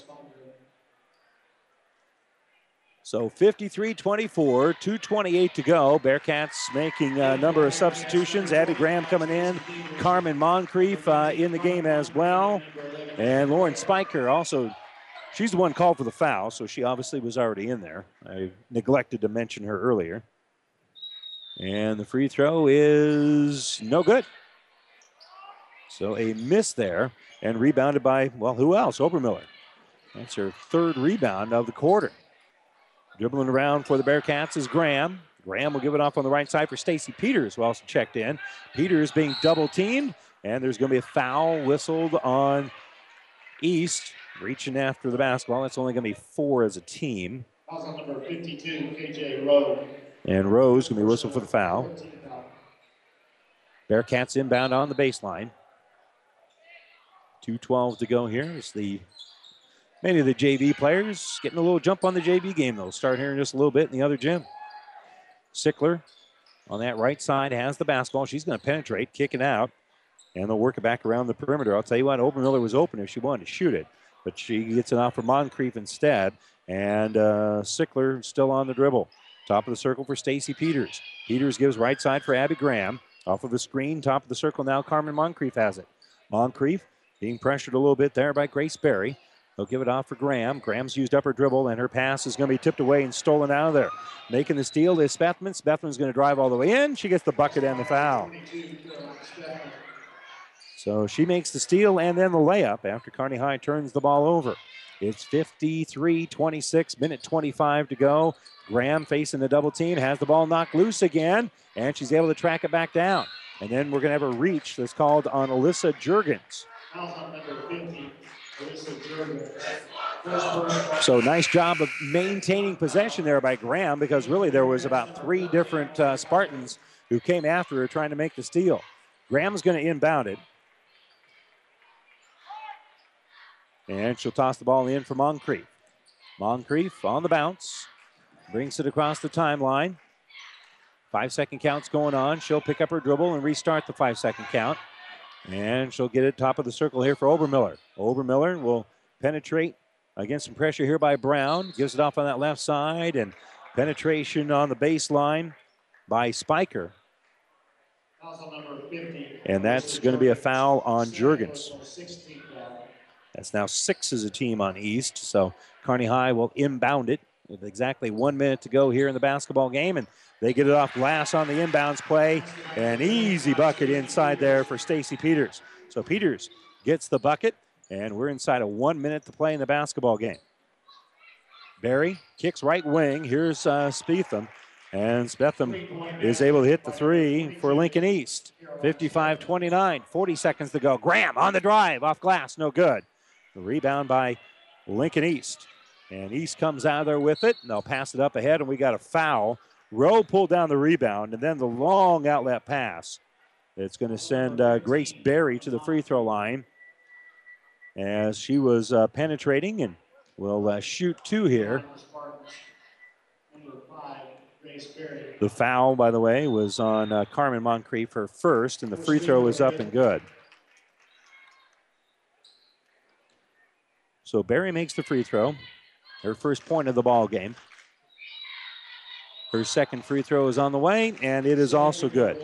D: So fifty-three twenty-four, two twenty-eight to go. Bearcats making a number of substitutions. Abby Graham coming in. Carmen Moncrief uh, in the game as well. And Lauren Spiker also, she's the one called for the foul, so she obviously was already in there. I neglected to mention her earlier. And the free throw is no good. So a miss there, and rebounded by, well, who else? Obermiller. That's her third rebound of the quarter. Dribbling around for the Bearcats is Graham. Graham will give it off on the right side for Stacy Peters, who also checked in. Peters being double teamed, and there's going to be a foul whistled on East, reaching after the basketball. That's only going to be four as a team.
G: Foul on number fifty-two, K J Rowe.
D: And Rowe's going to be whistled for the foul. Bearcats inbound on the baseline. two twelve to go here. It's the Many of the J V players getting a little jump on the J V game, though. Start here in just a little bit in the other gym. Sickler on that right side has the basketball. She's going to penetrate, kick it out, and they'll work it back around the perimeter. I'll tell you what, Obermiller was open if she wanted to shoot it, but she gets it off for Moncrief instead, and uh, Sickler still on the dribble. Top of the circle for Stacy Peters. Peters gives right side for Abby Graham. Off of the screen, top of the circle now, Carmen Moncrief has it. Moncrief being pressured a little bit there by Grace Berry. They'll give it off for Graham. Graham's used up her dribble, and her pass is going to be tipped away and stolen out of there. Making the steal is Spethman. Spethman's going to drive all the way in. She gets the bucket and the foul. So she makes the steal and then the layup after Kearney High turns the ball over. It's fifty-three twenty-six, minute twenty-five to go. Graham facing the double team, has the ball knocked loose again, and she's able to track it back down. And then we're going to have a reach that's called on Alyssa Jurgens. So nice job of maintaining possession there by Graham, because really there was about three different uh, Spartans who came after her trying to make the steal. Graham's going to inbound it. And she'll toss the ball in for Moncrief. Moncrief on the bounce. Brings it across the timeline. Five-second count's going on. She'll pick up her dribble and restart the five-second count. And she'll get it top of the circle here for Obermiller. Obermiller will penetrate against some pressure here by Brown. Gives it off on that left side. And penetration on the baseline by Spiker. And that's going to be a foul on Juergens. That's now six as a team on East. So Kearney High will inbound it with exactly one minute to go here in the basketball game. And they get it off glass on the inbounds play. An easy bucket inside there for Stacy Peters. So Peters gets the bucket, and we're inside of one minute to play in the basketball game. Barry kicks right wing. Here's uh, Spetham. And Spetham is able to hit the three for Lincoln East. fifty-five twenty-nine, forty seconds to go. Graham on the drive, off glass, no good. The rebound by Lincoln East. And East comes out of there with it, and they'll pass it up ahead, and we got a foul. Rowe pulled down the rebound, and then the long outlet pass. It's going to send uh, Grace Berry to the free throw line as she was uh, penetrating, and will uh, shoot two here. The foul, by the way, was on uh, Carmen Moncrief, her first, and the free throw is up and good. So Berry makes the free throw, her first point of the ball game. Her second free throw is on the way, and it is also good.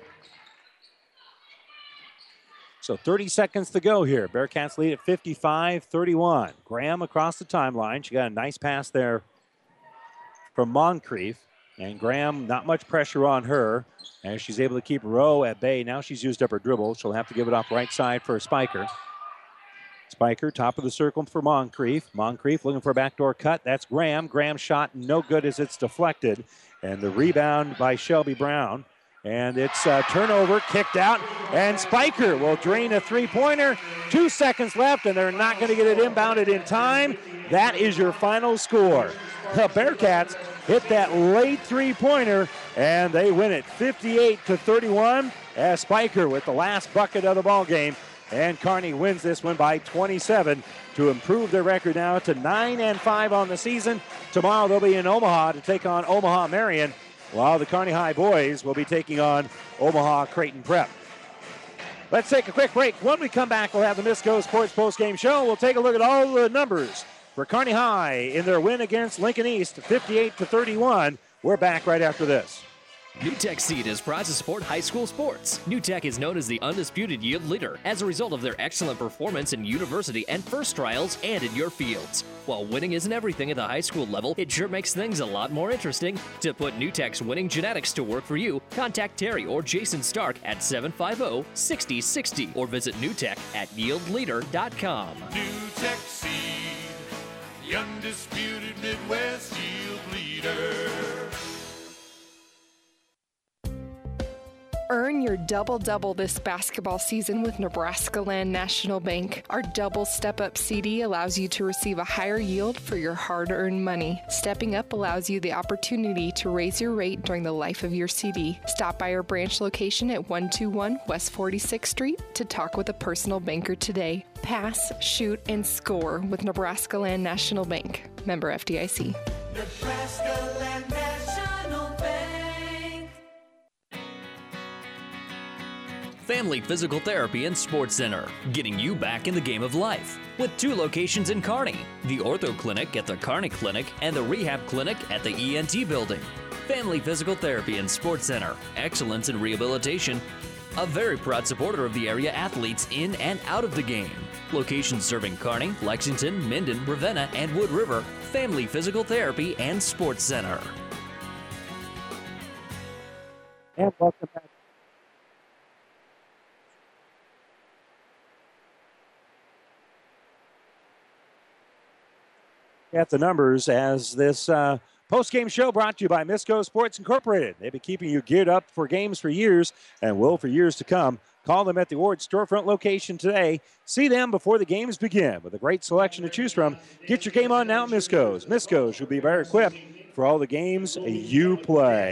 D: So thirty seconds to go here. Bearcats lead at fifty-five thirty-one. Graham across the timeline. She got a nice pass there from Moncrief. And Graham, not much pressure on her as she's able to keep Rowe at bay. Now she's used up her dribble. She'll have to give it off right side for Spiker. Spiker, top of the circle for Moncrief. Moncrief looking for a backdoor cut. That's Graham. Graham's shot no good as it's deflected. And the rebound by Shelby Brown. And it's a turnover, kicked out. And Spiker will drain a three-pointer. Two seconds left, and they're not going to get it inbounded in time. That is your final score. The Bearcats hit that late three-pointer, and they win it fifty-eight to thirty-one as Spiker with the last bucket of the ball game. And Kearney wins this one by twenty-seven to improve their record now to nine and five on the season. Tomorrow they'll be in Omaha to take on Omaha Marion, while the Kearney High boys will be taking on Omaha Creighton Prep. Let's take a quick break. When we come back, we'll have the Misco Sports Postgame Show. We'll take a look at all the numbers for Kearney High in their win against Lincoln East, fifty-eight to thirty-one. We're back right after this.
E: NewTek Seed is proud to support high school sports. NewTek is known as the undisputed yield leader as a result of their excellent performance in university and first trials and in your fields. While winning isn't everything at the high school level, it sure makes things a lot more interesting. To put NewTek's winning genetics to work for you, contact Terry or Jason Stark at seven five zero, six zero six zero or visit NewTek at yield leader dot com.
C: NewTek Seed, the undisputed Midwest yield leader.
F: Earn your double-double this basketball season with Nebraska Land National Bank. Our double step-up C D allows you to receive a higher yield for your hard-earned money. Stepping up allows you the opportunity to raise your rate during the life of your C D. Stop by our branch location at one twenty-one West forty-sixth Street to talk with a personal banker today. Pass, shoot, and score with Nebraska Land National Bank. Member F D I C.
C: Nebraska Land National Bank.
E: Family Physical Therapy and Sports Center, getting you back in the game of life. With two locations in Kearney, the Ortho Clinic at the Kearney Clinic and the Rehab Clinic at the E N T Building. Family Physical Therapy and Sports Center, excellence in rehabilitation. A very proud supporter of the area athletes in and out of the game. Locations serving Kearney, Lexington, Minden, Ravenna, and Wood River. Family Physical Therapy and Sports Center.
D: And welcome back. At the numbers as this uh, post-game show brought to you by Misco Sports Incorporated. They've been keeping you geared up for games for years and will for years to come. Call them at the Ord storefront location today. See them before the games begin with a great selection to choose from. Get your game on now at Misco's. Misco's will be better equipped for all the games you play.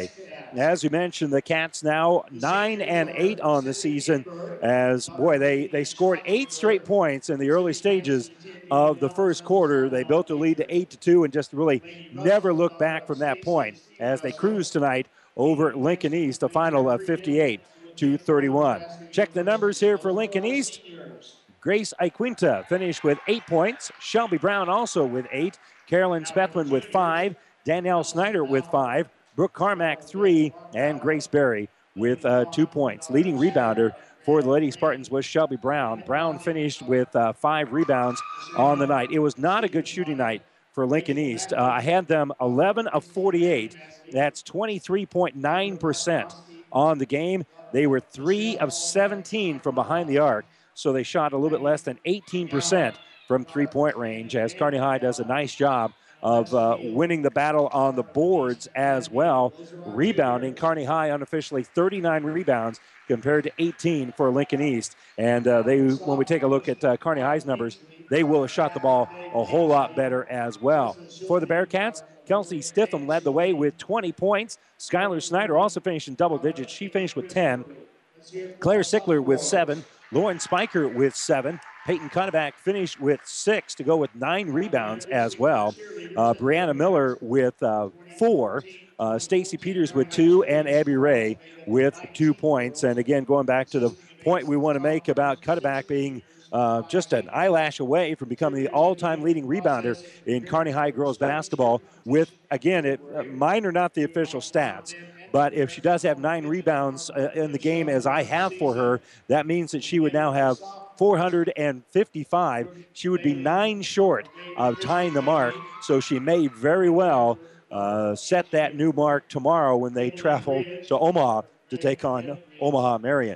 D: as you mentioned, the Cats now nine and eight on the season. As boy, they they scored eight straight points in the early stages of the first quarter. They built a lead to eight to two and just really never looked back from that point as they cruised tonight over Lincoln East, a final of fifty-eight to thirty-one. Check the numbers here for Lincoln East. Grace Iquinta finished with eight points. Shelby Brown also with eight. Carolyn Spethman with five. Danielle Snyder with five. Brooke Carmack, three. And Grace Berry with uh, two points. Leading rebounder for the Lady Spartans was Shelby Brown. Brown finished with uh, five rebounds on the night. It was not a good shooting night for Lincoln East. Uh, I had them eleven of forty-eight. That's twenty-three point nine percent on the game. They were three of seventeen from behind the arc. So they shot a little bit less than eighteen percent from three-point range, as Kearney High does a nice job of uh, winning the battle on the boards as well. Rebounding, Kearney High unofficially thirty-nine rebounds compared to eighteen for Lincoln East. And uh, they, when we take a look at uh, Kearney High's numbers, they will have shot the ball a whole lot better as well. For the Bearcats, Kelsey Stitham led the way with twenty points. Skylar Snyder also finished in double digits. She finished with ten. Claire Sickler with seven. Lauren Spiker with seven. Peyton Cunneback finished with six to go with nine rebounds as well. Uh, Brianna Miller with uh, four. Uh, Stacy Peters with two, and Abby Ray with two points. And again, going back to the point we want to make about Cunneback being uh, just an eyelash away from becoming the all-time leading rebounder in Kearney High girls basketball with, again, it, uh, mine are not the official stats. But if she does have nine rebounds uh, in the game, as I have for her, that means that she would now have four hundred fifty-five. She would be nine short of tying the mark. So she may very well uh, set that new mark tomorrow when they travel to Omaha to take on Omaha Marion.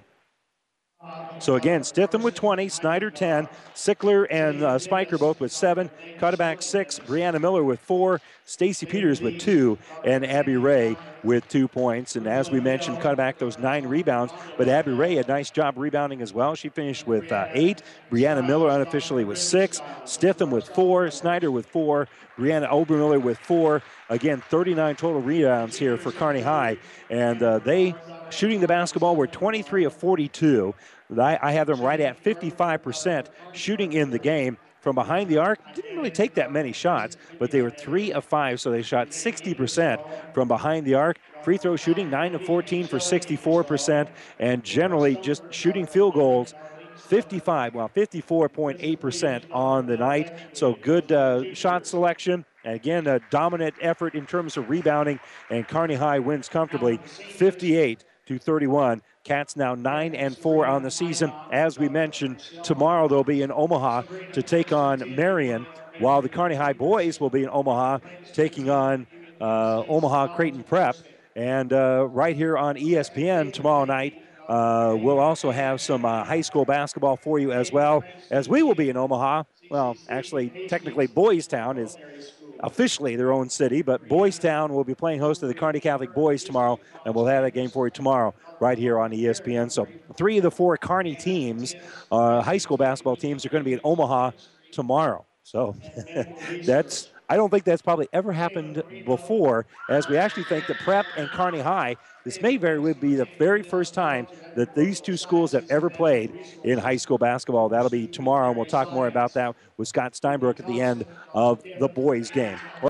D: So again, Stitham with twenty, Snyder ten, Sickler and uh, Spiker both with seven, Cutterback six, Brianna Miller with four, Stacy Peters with two, and Abby Ray with two points. And as we mentioned, Cutterback those nine rebounds, but Abby Ray had a nice job rebounding as well. She finished with uh, eight, Brianna Miller unofficially with six, Stitham with four, Snyder with four, Brianna Obermiller with four. Again, thirty-nine total rebounds here for Kearney High, and uh, they shooting the basketball were twenty-three of forty-two. I, I have them right at fifty-five percent shooting in the game. From behind the arc, didn't really take that many shots, but they were three of five, so they shot sixty percent from behind the arc. Free throw shooting, nine of fourteen for sixty-four percent, and generally just shooting field goals, fifty-five, well, fifty-four point eight percent on the night. So good uh, shot selection. And again, a dominant effort in terms of rebounding, and Kearney High wins comfortably, fifty-eight to thirty-one. Cats now nine and four on the season. As we mentioned, tomorrow they'll be in Omaha to take on Marion, while the Kearney High boys will be in Omaha taking on uh, Omaha Creighton Prep. And uh, right here on E S P N tomorrow night, uh, we'll also have some uh, high school basketball for you as well, as we will be in Omaha. Well, actually, technically, Boys Town is officially their own city, but Boys Town will be playing host to the Kearney Catholic boys tomorrow, and we'll have that game for you tomorrow right here on E S P N. So three of the four Kearney teams, uh, high school basketball teams, are going to be in Omaha tomorrow. So that's, I don't think that's probably ever happened before, as we actually think that Prep and Kearney High, this may very well be the very first time that these two schools have ever played in high school basketball. That'll be tomorrow, and we'll talk more about that with Scott Steinbrook at the end of the boys game.